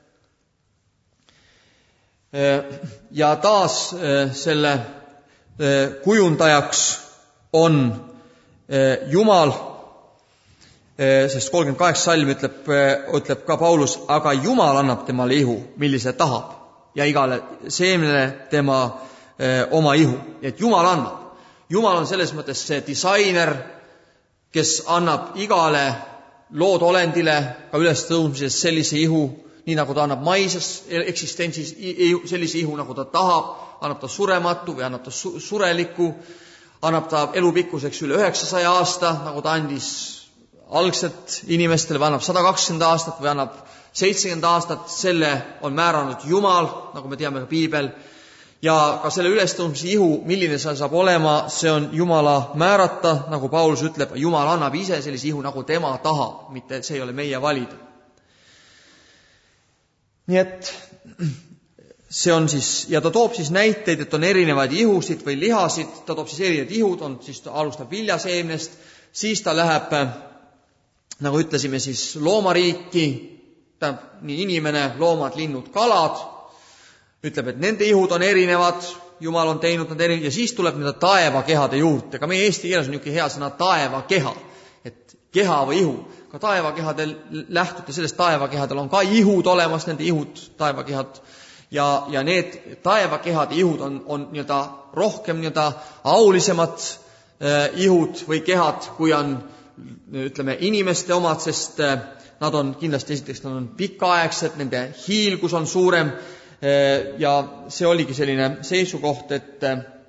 Ja taas selle kujundajaks on Jumal, sest kolmkümmend kaheksa salm ütleb, ütleb ka Paulus, aga Jumal annab temale ihu, millise tahab, ja igale seemnele tema oma ihu. Et Jumal annab. Jumal on selles mõttes see disainer, kes annab igale loodolendile ka ülestõusmises sellise ihu, nii nagu ta annab maises eksistentsis sellise ihu, nagu ta tahab, annab ta surematu või annab ta sureliku, annab ta elupikkuseks üle üheksasaja aasta, nagu ta andis algselt inimestele, või annab sada kakskümmend aastat või annab seitsekümmend aastat, selle on määranud Jumal, nagu me teame ka Piibel. Ja ka selle ülestõusmise ihu, milline see saab olema, see on Jumala määrata, nagu Paulus ütleb, Jumal annab ise sellise ihu, nagu tema tahab, mitte see ei ole meie valida. Nii et see on siis, ja ta toob siis näiteid, et on erinevaid ihusid või lihasid, ta toob siis erinevad ihud, on siis ta alustab viljaseemnest, siis ta läheb, nagu ütlesime, siis loomariiki, nii inimene, loomad, linnud, kalad, ütleb, et nende ihud on erinevad, Jumal on teinud nad erinevad, ja siis tuleb nende taevakehade juurde. Ka meie eesti keeles on niisugune hea sõna taevakeha, et keha või ihu. Ka taevakehadel lähtute sellest, taevakehadel on ka ihud olemas, nende ihud, taevakehad, ja, ja need taevakehade ihud on, on nii-öelda rohkem nii-öelda aulisemad eh, ihud või kehad, kui on, ütleme, inimeste omad, sest eh, nad on kindlasti esiteks, nad on pikaaegsed, nende hiilgus on suurem, ja see oligi selline seisukoht, et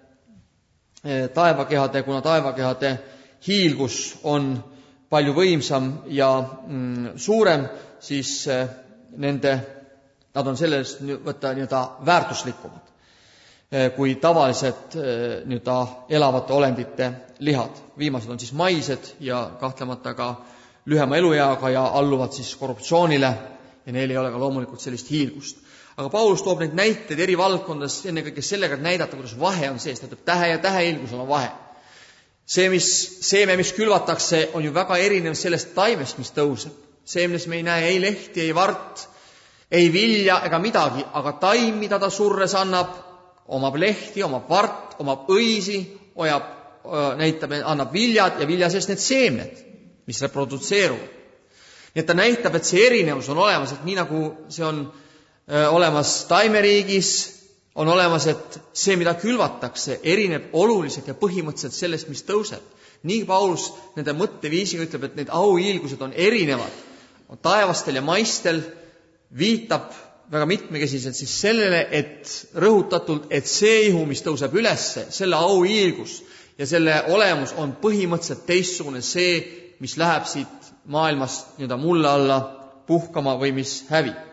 taevakehade, kuna taevakehade hiilgus on palju võimsam ja suurem, siis nende, nad on sellest võtta nii-öelda väärtuslikumad kui tavalised nii-öelda elavate olendite lihad. Viimased on siis maised ja kahtlemata ka lühema elueaga ja alluvad siis korruptsioonile ja neil ei ole ka loomulikult sellist hiilgust. Aga Paulus toob neid näiteid eri valdkondades ennekõike sellega, et näidata, kuidas vahe on sees. Tähendab, tähe ja täheilgusel on vahe. See, mis, seeme, mis külvatakse, on ju väga erinev sellest taimest, mis tõuseb. Seemnes me ei näe ei lehti, ei vart, ei vilja ega midagi, aga taim, mida ta surres annab, omab lehti, omab vart, omab õisi, ojab, näitab, annab viljad ja vilja sees need seemned, mis reprodutseeruvad. Nii et ta näitab, et see erinevus on olemas, et nii nagu see on olemas taimeriigis, on olemas, et see, mida külvatakse, erineb oluliselt ja põhimõtteliselt sellest, mis tõuseb. Nii Paulus nende mõtteviisiga ütleb, et need auhiilgused on erinevad. Taevastel ja maistel viitab väga mitmekesiselt siis sellele, et rõhutatult, et see ihu, mis tõuseb ülesse, selle auhiilgus ja selle olemus on põhimõtteliselt teistsugune see, mis läheb siit maailmast nii-öelda mulle alla puhkama või mis hävib.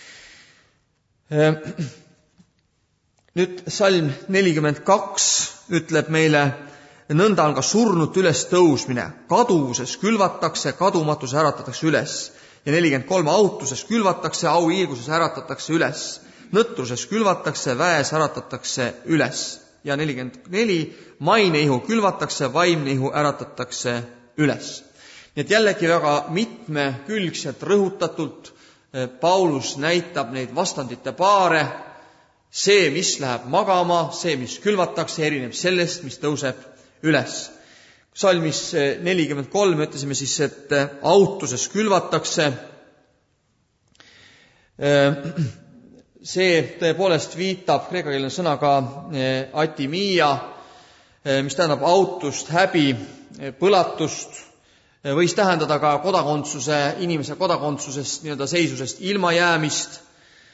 Nüüd salm nelikümmend kaks ütleb meile, nõnda on ka surnut üles tõusmine, kaduvuses külvatakse, kadumatuse äratatakse üles ja nelikümmend kolm autuses külvatakse, auhiilguses äratatakse üles, nõtruses külvatakse, väes äratatakse üles ja nelikümmend neli maineihu külvatakse, vaimneihu äratatakse üles. Nii et jällegi väga mitmekülgselt rõhutatult Paulus näitab neid vastandite paare See, mis läheb magama, see, mis külvatakse, erineb sellest, mis tõuseb üles. Salmis nelikümmend kolm ütlesime siis, et autuses külvatakse. See tõepoolest viitab kreekakeelne sõna ka atimia, mis tähendab autust, häbi, põlatust, võis tähendada ka kodakondsuse, inimese kodakondsusest, nii-öelda seisusest ilmajäämist.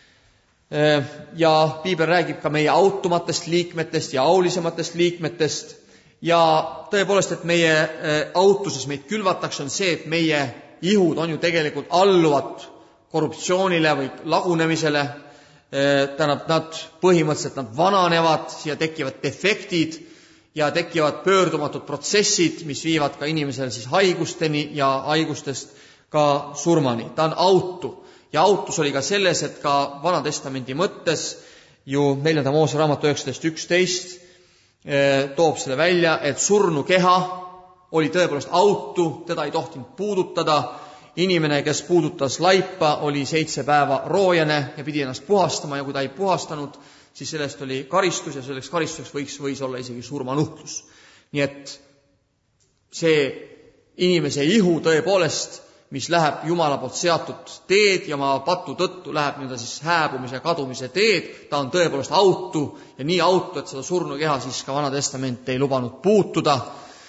Ja piibel räägib ka meie autumatest liikmetest ja aulisematest liikmetest. Ja tõepoolest, et meie autuses meid külvatakse, on see, et meie ihud on ju tegelikult alluvad korruptsioonile või lagunemisele. Tähendab, nad põhimõtteliselt nad vananevad, siia tekivad defektid ja tekivad pöördumatud protsessid, mis viivad ka inimesele siis haigusteni ja haigustest ka surmani. Ta on autu. Ja autus oli ka selles, et ka Vanatestamendi mõttes ju neljanda Moose raamatu üheksateist üksteist toob selle välja, et surnu keha oli tõepoolest autu, teda ei tohtinud puudutada. Inimene, kes puudutas laipa, oli seitse päeva roojane ja pidi ennast puhastama ja kui ta ei puhastanud, siis sellest oli karistus ja selleks karistuseks võiks, võis olla isegi surmanuhtlus. Nii et see inimese ihu tõepoolest, mis läheb Jumala poolt seatud teed ja oma patu tõttu läheb nii-öelda siis hääbumise, kadumise teed, ta on tõepoolest autu ja nii autu, et seda surnukeha siis ka Vana Testament ei lubanud puutuda,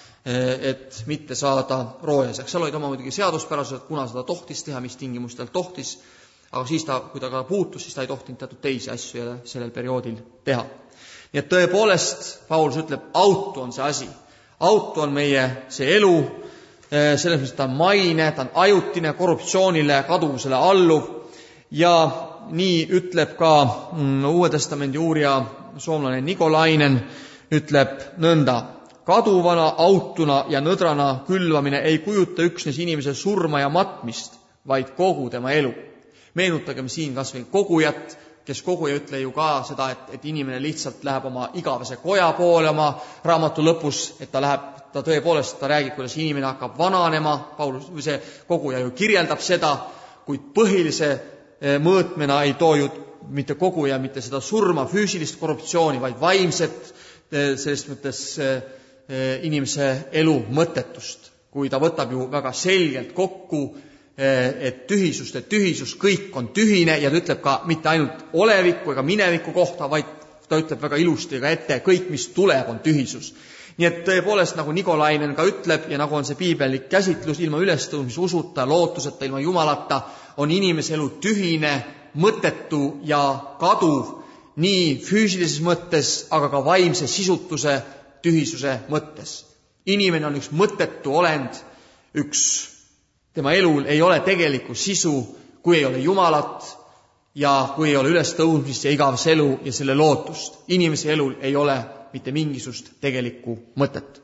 et mitte saada roojaseks. Seal olid oma muidugi seaduspärasused, kuna seda tohtis teha, mis tingimustel tohtis, aga siis ta, kui ta ka puutus, siis ta ei tohtinud teatud teisi asju sellel perioodil teha. Nii et tõepoolest, Paulus ütleb, autu on see asi. Autu on meie see elu, selles mõttes ta on maine, ta on ajutine, korruptsioonile, kaduvusele alluv ja nii ütleb ka Uue Testamendi uurija soomlane Nikolainen, ütleb nõnda. Kaduvana, autuna ja nõdrana külvamine ei kujuta üksnes inimese surma ja matmist, vaid kogu tema elu. Meenutagem siin kas või kogujat, kes koguja ütle ju ka seda, et, et inimene lihtsalt läheb oma igavese koja poole oma raamatu lõpus, et ta läheb, ta tõepoolest, ta räägib, kuidas inimene hakkab vananema, Paulus, või see koguja ju kirjeldab seda, kuid põhilise mõõtmena ei too ju mitte koguja, mitte seda surma, füüsilist korruptsiooni, vaid vaimset, sellest mõttes inimese elu mõttetust, kui ta võtab ju väga selgelt kokku, et tühisust, et tühisus, kõik on tühine ja ta ütleb ka mitte ainult oleviku ega mineviku kohta, vaid ta ütleb väga ilusti ka ette, kõik mis tuleb on tühisus. Nii et tõepoolest, nagu Nikolainen ka ütleb ja nagu on see piibelik käsitlus, ilma ülestõusmise usuta, lootuseta, ilma Jumalata, on inimese elu tühine, mõttetu ja kaduv nii füüsilises mõttes, aga ka vaimse sisutuse, tühisuse mõttes. Inimene on üks mõttetu olend, üks tema elul ei ole tegelikku sisu, kui ei ole Jumalat ja kui ei ole ülestõusmist ja igavese elu ja selle lootust. Inimese elul ei ole mitte mingisugust tegelikku mõtet.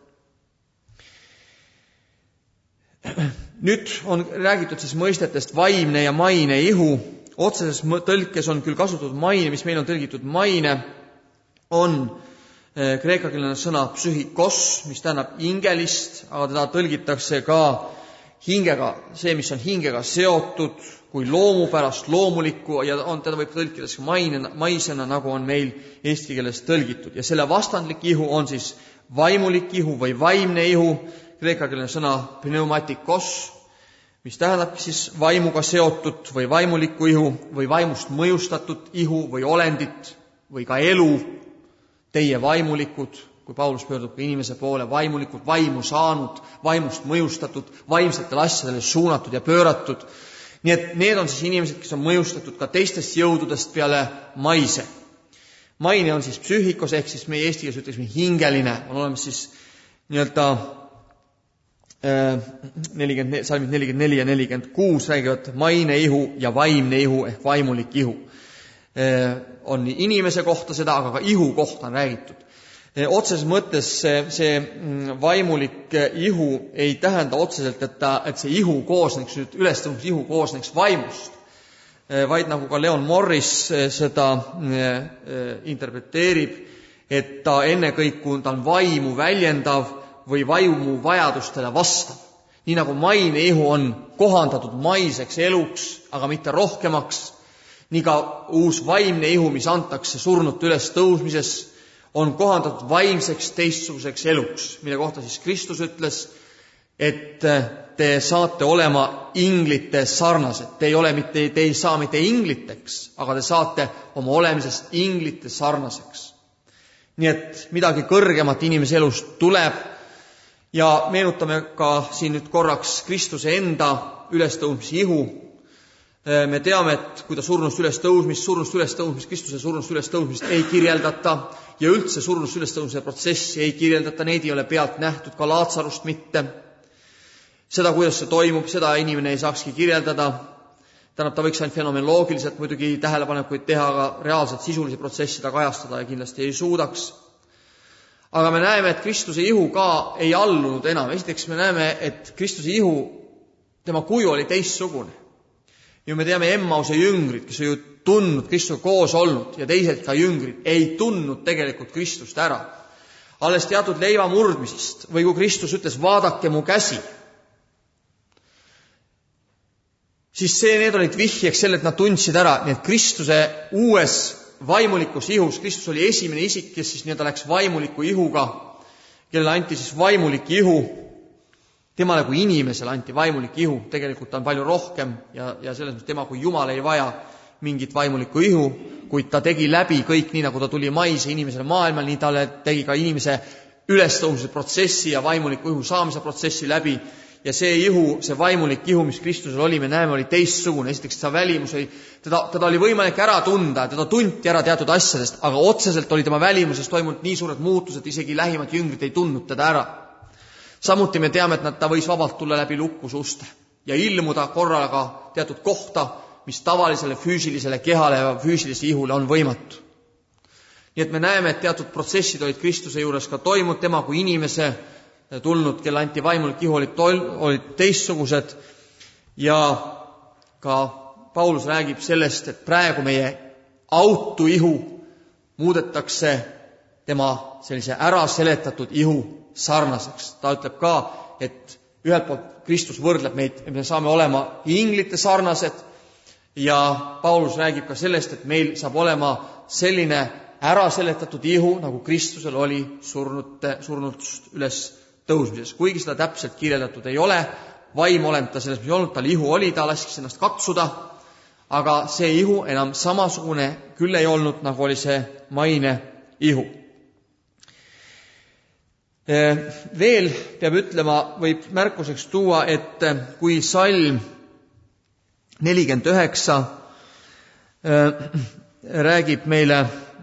Nüüd on räägitud siis mõistetest vaimne ja maine ihu. Otseses tõlkes on küll kasutatud maine, mis meil on tõlgitud maine, on kreekakeelne sõna psühikos, mis tähendab hingelist, aga teda tõlgitakse ka hingega, see, mis on hingega seotud, kui loomupärast loomulikku ja on, teda võib tõlkida maine, maisena, nagu on meil eesti keeles tõlgitud. Ja selle vastandlik ihu on siis vaimulik ihu või vaimne ihu, kreekakeelne sõna pneumatikos, mis tähendabki siis vaimuga seotud või vaimuliku ihu või vaimust mõjustatud ihu või olendit või ka elu, teie vaimulikud, kui Paulus pöördub ka inimese poole, vaimulikud, vaimu saanud, vaimust mõjustatud, vaimsetele asjadele suunatud ja pööratud. Nii et need on siis inimesed, kes on mõjustatud ka teistest jõududest peale maise. Maine on siis psüühikos, ehk siis meie eesti keeles ütleksime hingeline, on olemas siis nii-öelda nelikümmend, salmid nelikümmend neli ja nelikümmend kuus räägivad maine ihu ja vaimne ihu ehk vaimulik ihu. On nii inimese kohta seda, aga ka ihu kohta on räägitud. Otseses mõttes see, see vaimulik ihu ei tähenda otseselt, et, ta, et see ihu koosneks, ülestõusmise ihu koosneks vaimust, vaid nagu ka Leon Morris seda interpreteerib, et ta ennekõik, kui ta on vaimu väljendav või vaimu vajadustele vastav. Nii nagu maine ihu on kohandatud maiseks eluks, aga mitte rohkemaks, nii ka uus vaimne ihu, mis antakse surnute üles tõusmises, on kohandatud vaimseks teistsuguseks eluks, mille kohta siis Kristus ütles, et te saate olema inglite sarnased. Te ei, ole mitte, te ei saa mitte ingliteks, aga te saate oma olemisest inglite sarnaseks. Nii et midagi kõrgemat inimese elust tuleb ja meenutame ka siin nüüd korraks Kristuse enda ülestõusmise ihu. Me teame, et kui ta surnust üles tõusmist, surnust üles tõusmist, Kristuse surnust üles tõusmist ei kirjeldata ja üldse surnust üles tõusmise protsessi ei kirjeldata, neid ei ole pealt nähtud, ka Laatsarust mitte. Seda, kuidas see toimub, seda inimene ei saakski kirjeldada. Tähendab, ta võiks ainult fenomenoloogiliselt muidugi tähelepanekuid teha, aga reaalselt sisulisi protsessi ta kajastada ja kindlasti ei suudaks. Aga me näeme, et Kristuse ihu ka ei allunud enam. Esiteks me näeme, et Kristuse ihu, tema kuju oli teistsugune. Ja me teame Emmause jüngrid, kes on ju tundnud Kristusega koos olnud ja teised ka jüngrid, ei tundnud tegelikult Kristust ära. Alles teatud leiva murdmisest või kui Kristus ütles, vaadake mu käsi, siis see, need olid vihjeks selle, et nad tundsid ära, nii et Kristuse uues vaimulikus ihus, Kristus oli esimene isik, kes siis nii-öelda läks vaimuliku ihuga, kellele anti siis vaimulik ihu, temale kui inimesele anti vaimulik ihu, tegelikult ta on palju rohkem ja, ja selles mõttes tema kui Jumal ei vaja mingit vaimulikku ihu, kuid ta tegi läbi kõik nii, nagu ta tuli maise inimesele maailmal, nii talle tegi ka inimese ülestõusmise protsessi ja vaimuliku ihu saamise protsessi läbi. Ja see ihu, see vaimulik ihu, mis Kristusel oli, me näeme, oli teistsugune. Esiteks ta välimus oli, teda, teda oli võimalik ära tunda, teda tunti ära teatud asjadest, aga otseselt oli tema välimuses toimunud nii suured muutused, isegi lähimad jüngrid ei tundnud teda ära. Samuti me teame, et ta võis vabalt tulla läbi lukkususte ja ilmuda korraga teatud kohta, mis tavalisele füüsilisele kehale ja füüsilise ihule on võimatu. Nii et me näeme, et teatud protsessid olid Kristuse juures ka toimunud, tema kui inimese tulnud, kelle anti vaimulik ihu, olid, olid teistsugused ja ka Paulus räägib sellest, et praegu meie autu ihu muudetakse tema sellise ära seletatud ihu sarnaseks. Ta ütleb ka, et ühelt poolt Kristus võrdleb meid, et me saame olema inglite sarnased ja Paulus räägib ka sellest, et meil saab olema selline ära seletatud ihu, nagu Kristusel oli surnute, surnult üles tõusmises. Kuigi seda täpselt kirjeldatud ei ole, vaim olend ta selles, mis olnud, tal ihu oli, ta laskis ennast katsuda, aga see ihu enam samasugune küll ei olnud, nagu oli see maine ihu. Veel peab ütlema, võib märkuseks tuua, et kui salm nelikümmend üheksa räägib meile,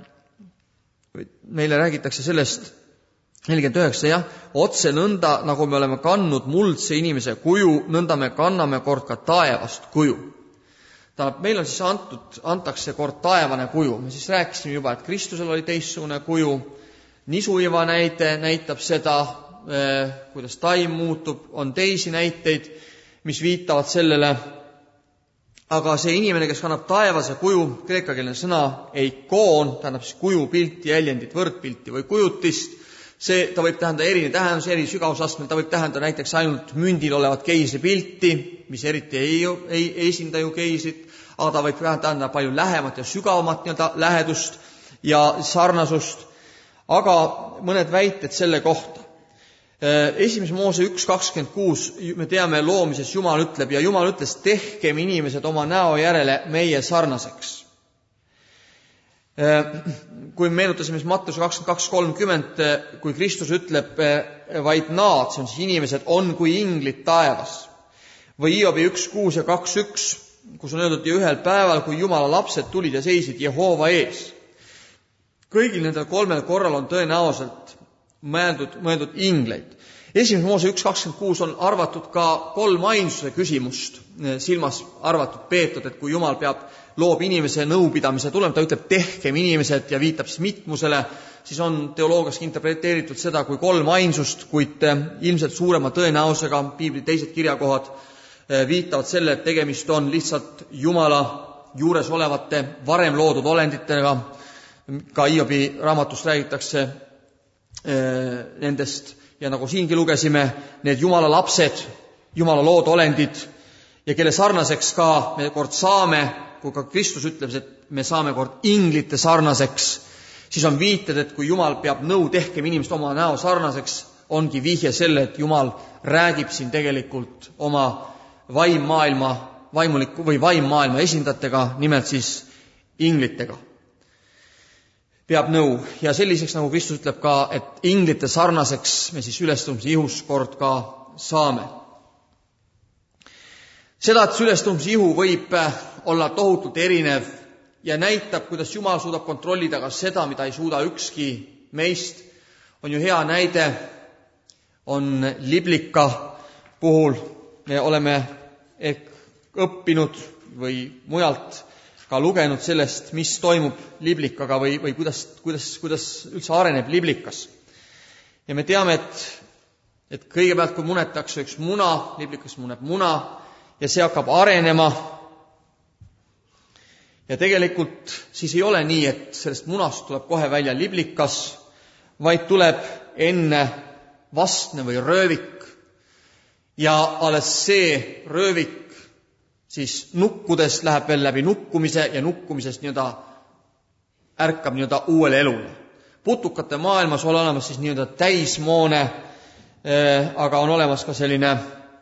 meile räägitakse sellest, nelikümmend üheksa, jah, otse nõnda, nagu me oleme kandnud muldse inimese kuju, nõnda me kanname kord ka taevast kuju. Tähendab, meil on siis antud, antakse kord taevane kuju. Me siis rääkisime juba, et Kristusel oli teistsugune kuju. Nisuiva näide näitab seda, kuidas taim muutub, on teisi näiteid, mis viitavad sellele. Aga see inimene, kes kannab taevase kuju, kreekakeelne sõna eikoon, tähendab siis kuju, pilti, jäljendit, võrdpilti või kujutist. See, ta võib tähendada eri tähendus, eri sügavusastmel, ta võib tähendada näiteks ainult mündil olevat keisri pilti, mis eriti ei, ei, ei esinda ju keisrit, aga ta võib tähendada palju lähemat ja sügavamat nii-öelda lähedust ja sarnasust. Aga mõned väited selle kohta. Esimese Moose üks kakskümmend kuus me teame loomises Jumal ütleb ja Jumal ütles, tehkem inimesed oma näo järele meie sarnaseks. Kui meenutasime Mattuse kakskümmend kaks kolmkümmend, kui Kristus ütleb vaid naad, see on siis inimesed, on kui inglid taevas. Või Hiobi üks kuus ja kaks üks, kus on öeldud ühel päeval, kui Jumala lapsed tulid ja seisid Jehova ees. Kõigil nendel kolmel korral on tõenäoliselt mõeldud, mõeldud ingleid. Esimese Moose üks kakskümmend kuus on arvatud ka kolm ainsuse küsimust silmas arvatud peetud, et kui Jumal peab loob inimese nõupidamise tulema, ta ütleb tehkem inimesed ja viitab siis mitmusele, siis on teoloogias interpreteeritud seda kui kolm ainsust, kuid ilmselt suurema tõenäosusega piibli teised kirjakohad viitavad selle, et tegemist on lihtsalt Jumala juures olevate varem loodud olenditega. Ka Hiobi raamatust räägitakse nendest ja nagu siingi lugesime, need Jumala lapsed, Jumala lood olendid ja kelle sarnaseks ka me kord saame, kui ka Kristus ütleb, et me saame kord inglite sarnaseks, siis on viited, et kui Jumal peab nõu tehkem inimest oma näo sarnaseks, ongi vihje selle, et Jumal räägib siin tegelikult oma vaimmaailma, vaimuliku või vaimmaailma esindajatega, nimelt siis inglitega. Peab nõu ja selliseks, nagu Kristus ütleb ka, et inglite sarnaseks me siis ülestõusmise ihus kord ka saame. Seda, et ülestõusmise ihu võib olla tohutult erinev ja näitab, kuidas Jumal suudab kontrollida ka seda, mida ei suuda ükski meist, on ju hea näide, on liblika puhul. Me oleme ehk õppinud või mujalt ka lugenud sellest, mis toimub liblikaga või, või kuidas, kuidas, kuidas üldse areneb liblikas. Ja me teame, et, et kõigepealt, kui munetakse üks muna, liblikas muneb muna, ja see hakkab arenema. Ja tegelikult siis ei ole nii, et sellest munast tuleb kohe välja liblikas, vaid tuleb enne vastne või röövik. Ja alles see röövik siis nukkudes läheb veel läbi nukkumise ja nukkumisest nii-öelda ärkab nii-öelda uuele elule. Putukate maailmas on olemas siis nii-öelda täismoone, aga on olemas ka selline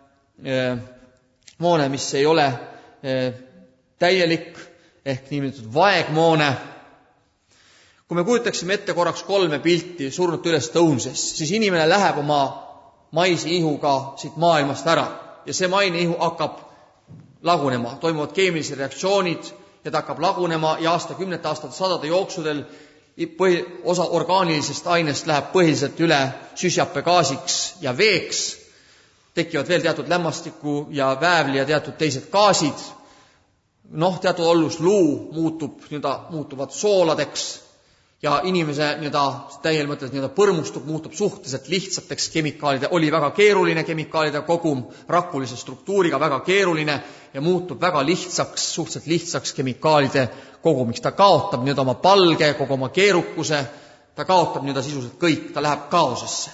moone, mis ei ole täielik ehk niinimetatud vaegmoone. Kui me kujutaksime ette korraks kolme pilti surnute üles tõusest, siis inimene läheb oma maisi ihuga siit maailmast ära ja see maine ihu hakkab lagunema, toimuvad keemilised reaktsioonid ja ta hakkab lagunema ja aastakümnete, aastate, sadade jooksudel põhi, osa orgaanilisest ainest läheb põhiliselt üle süsihappegaasiks ja veeks, tekivad veel teatud lämmastiku ja väävli ja teatud teised gaasid, noh, teatud ollus luu muutub, nii-öelda muutuvad sooladeks ja inimese nii-öelda täiel mõttes nii-öelda põrmustub, muutub suhteliselt lihtsateks kemikaalide, oli väga keeruline kemikaalide kogum, rakulise struktuuriga väga keeruline ja muutub väga lihtsaks, suhteliselt lihtsaks kemikaalide kogumiks. Ta kaotab nii-öelda oma palge, kogu oma keerukuse, ta kaotab nii-öelda sisuliselt kõik, ta läheb kaosesse.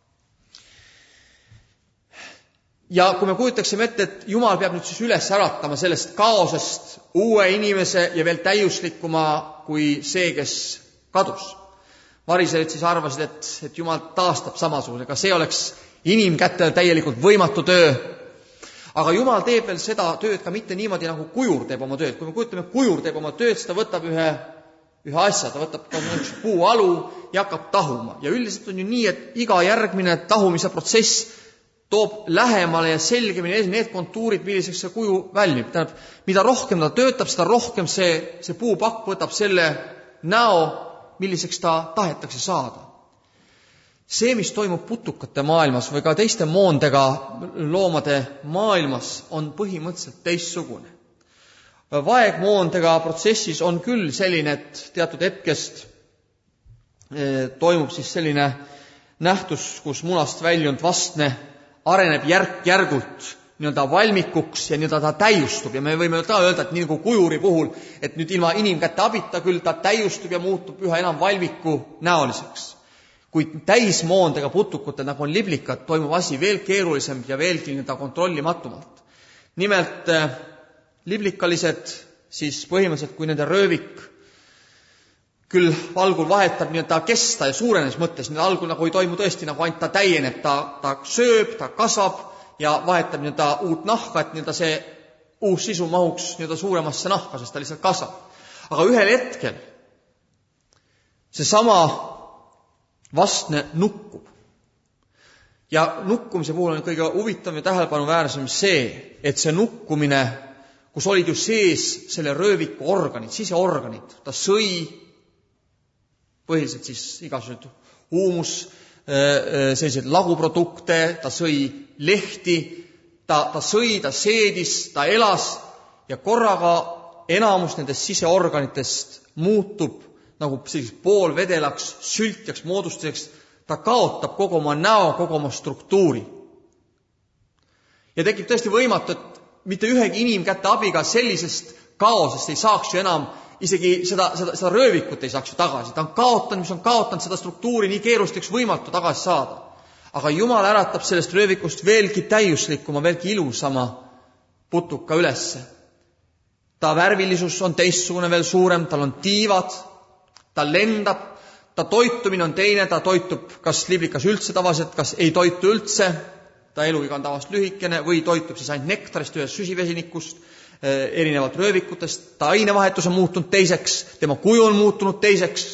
Ja kui me kujutaksime ette, et Jumal peab nüüd siis üles äratama sellest kaosest uue inimese ja veel täiuslikuma kui see, kes kadus. Variserid siis arvasid, et, et Jumal taastab samasuguse, aga see oleks inimkätel täielikult võimatu töö. Aga Jumal teeb veel seda tööd ka mitte niimoodi, nagu kujur teeb oma tööd. Kui me kujutame, kujur teeb oma tööd, siis ta võtab ühe, ühe asja, ta võtab ta üks puualu ja hakkab tahuma. Ja üldiselt on ju nii, et iga järgmine tahumise protsess toob lähemale ja selgemini need kontuurid, milliseks see kuju väljub. Tähendab, mida rohkem ta töötab, seda rohkem see, see puupakk võtab selle näo, milliseks ta tahetakse saada. See, mis toimub putukate maailmas või ka teiste moondega loomade maailmas, on põhimõtteliselt teistsugune. Vaegmoondega protsessis on küll selline, et teatud hetkest toimub siis selline nähtus, kus munast väljunud vastne areneb järk-järgult nii-öelda valmikuks ja nii-öelda ta täiustub ja me võime ta öelda, et nii nagu kujuri puhul, et nüüd ilma inimkätte abita küll ta täiustub ja muutub üha enam valmiku näoliseks. Kuid täismoondega putukutel, nagu on liblikad, toimub asi veel keerulisem ja veelgi nii-öelda kontrollimatumalt. Nimelt liblikalised siis põhimõtteliselt, kui nende röövik küll algul vahetab nii-öelda kesta ja suurenes mõttes, nii algul nagu ei toimu tõesti, nagu ainult ta täieneb, ta, ta sööb, ta kasvab ja vahetab nii-öelda uut nahka, et nii-öelda see uus sisu mahuks nii-öelda suuremasse nahka, sest ta lihtsalt kasvab. Aga ühel hetkel see sama vastne nukkub. Ja nukkumise puhul on kõige huvitavam ja tähelepanuväärsem see, et see nukkumine, kus olid ju sees selle rööviku organid, siseorganid, ta sõi põhiliselt siis igasugused huumus, sellised laguprodukte, ta sõi lehti, ta, ta sõi, ta seedis, ta elas ja korraga enamus nendest siseorganitest muutub nagu selliseks poolvedelaks, sültjaks moodustuseks, ta kaotab kogu oma näo, kogu oma struktuuri. Ja tekib tõesti võimatu, et mitte ühegi inimkätte abiga sellisest kaosest ei saaks ju enam, isegi seda, seda, seda röövikut ei saaks ju tagasi. Ta on kaotanud, mis on kaotanud seda struktuuri nii keerusteks võimatu tagasi saada. Aga Jumal äratab sellest röövikust veelgi täiuslikuma, veelgi ilusama putuka ülesse. ta värvilisus on teistsugune veel suurem, tal on tiivad, ta lendab, ta toitumine on teine, ta toitub kas liblikas üldse tavaliselt, kas ei toitu üldse, ta eluiga on tavaliselt lühikene või toitub siis ainult nektarist, ühest süsivesinikust, erinevalt röövikutest, ta ainevahetus on muutunud teiseks, tema kuju on muutunud teiseks,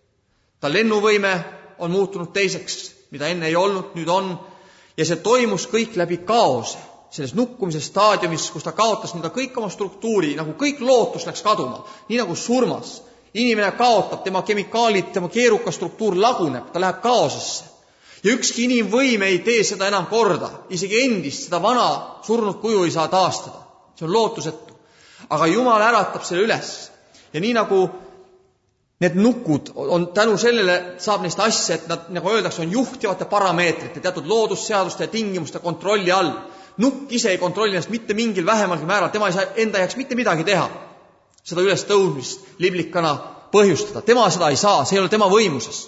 ta lennuvõime on muutunud teiseks, mida enne ei olnud, nüüd on, ja see toimus kõik läbi kaose, selles nukkumise staadiumis, kus ta kaotas nii kõik oma struktuuri, nagu kõik lootus läks kaduma, nii nagu surmas. Inimene kaotab, tema kemikaalid, tema keeruka struktuur laguneb, ta läheb kaosesse. Ja ükski inimvõim ei tee seda enam korda, isegi endist seda vana surnud kuju ei saa taastada. See on lootusetu. Aga Jumal äratab selle üles. Ja nii nagu need nukud on tänu sellele saab neist asja, et nad, nagu öeldakse, on juhtivate parameetrite, teatud loodusseaduste ja tingimuste kontrolli all. Nukk ise ei kontrolli ennast mitte mingil vähemalgi määral, tema ei saa enda jääks mitte midagi teha. Seda üles tõusmist liblikana põhjustada. Tema seda ei saa, see ei ole tema võimuses.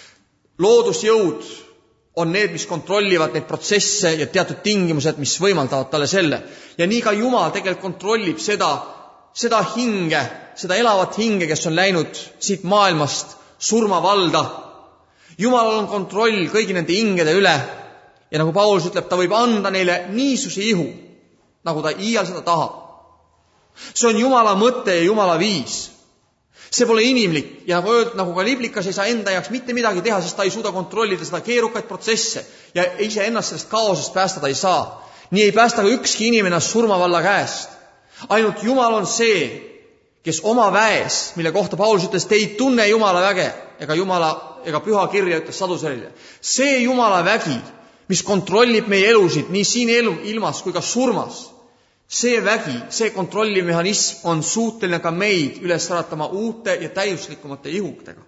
Loodusjõud on need, mis kontrollivad neid protsesse ja teatud tingimused, mis võimaldavad talle selle. Ja nii ka Jumal tegelikult kontrollib seda, seda hinge, seda elavat hinge, kes on läinud siit maailmast surmavalda. Jumalal on kontroll kõigi nende hingede üle ja nagu Paulus ütleb, ta võib anda neile niisuse ihu, nagu ta iial seda tahab. See on Jumala mõte ja Jumala viis. See pole inimlik ja nagu öeldud, nagu ka liblikas ei saa enda jaoks mitte midagi teha, sest ta ei suuda kontrollida seda keerukaid protsesse ja ise ennast sellest kaosest päästada ei saa. Nii ei päästa ka ükski inimene surmavalla käest. Ainult Jumal on see, kes oma väes, mille kohta Paulus ütles, te ei tunne Jumala väge ega Jumala ega püha kirja ütles saduselile. See Jumala vägi, mis kontrollib meie elusid nii siin elu, ilmas kui ka surmas, see vägi, see kontrollimehhanism on suuteline ka meid üles äratama uute ja täiuslikumate ihukdega.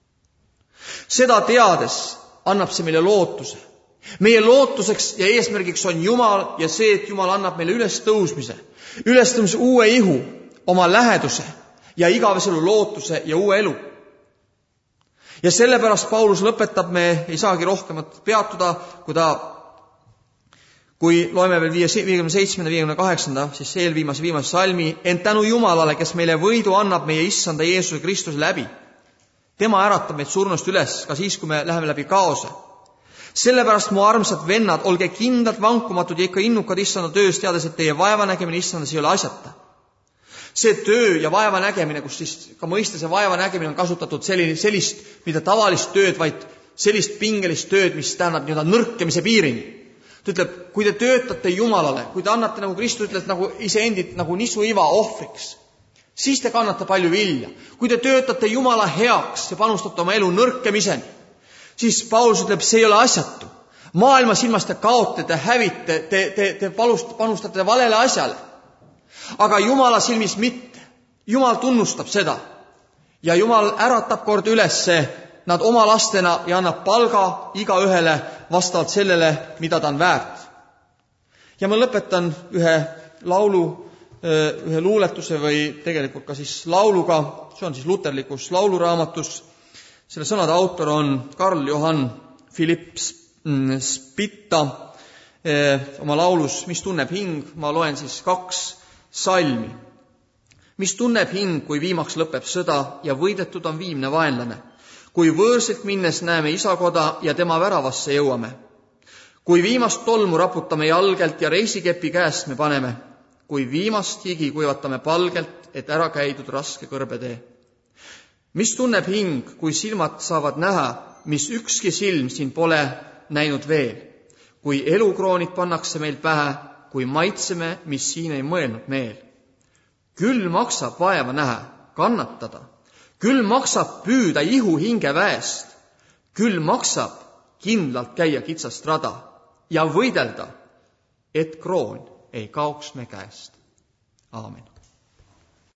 Seda teades annab see meile lootuse. Meie lootuseks ja eesmärgiks on Jumal ja see, et Jumal annab meile üles tõusmise, üles tõusmise uue ihu, oma läheduse ja igaveselu lootuse ja uue elu. Ja sellepärast Paulus lõpetab, me ei saagi rohkemat peatuda, kui ta Kui loeme veel viiekümne seitsmenda, viiekümne kaheksanda, siis eelviimase viimase salmi, ent tänu Jumalale, kes meile võidu annab meie issanda Jeesuse Kristuse läbi. Tema äratab meid surnust üles, ka siis, kui me läheme läbi kaose. Sellepärast, mu armsad vennad, olge kindlad, vankumatud ja ikka innukad issanda töös, teades, et teie vaevanägemine issandas ei ole asjata. See töö ja vaevanägemine, kus siis ka mõistes ja vaevanägemine on kasutatud selline, sellist, mida tavalist tööd, vaid sellist pingelist tööd, mis tähendab nii-öelda nõrkemise piirini. Ta ütleb, kui te töötate Jumalale, kui te annate, nagu Kristus ütleb, nagu iseendit nagu nisuiva ohvriks, siis te kannate palju vilja. Kui te töötate Jumala heaks ja panustate oma elu nõrkemiseni, siis Paulus ütleb, see ei ole asjatu. Maailma silmas te kaote, te hävite, te, te, te panustate valele asjale. Aga Jumala silmis mitte. Jumal tunnustab seda. Ja Jumal äratab kord üles nad oma lastena ja annab palga iga ühele vastavalt sellele, mida ta on väärt. Ja ma lõpetan ühe laulu, ühe luuletuse või tegelikult ka siis lauluga, see on siis luterlikus lauluraamatus. Selle sõnade autor on Karl Johann Philipp Spitta. Oma laulus Mis tunneb hing, ma loen siis kaks salmi. Mis tunneb hing, kui viimaks lõpeb sõda ja võidetud on viimne vaenlane. Kui võõrsilt minnes näeme isakoda ja tema väravasse jõuame. Kui viimast tolmu raputame jalgelt ja reisikepi käest me paneme. Kui viimast higi kuivatame palgelt, et ära käidud raske kõrbetee. Mis tunneb hing, kui silmad saavad näha, mis ükski silm siin pole näinud veel. Kui elukroonid pannakse meil pähe, kui maitseme, mis siin ei mõelnud meel. Küll maksab vaeva näha, kannatada. Küll maksab püüda ihu hinge väest, küll maksab kindlalt käia kitsast rada ja võidelda, et kroon ei kaoks me käest. Aamen.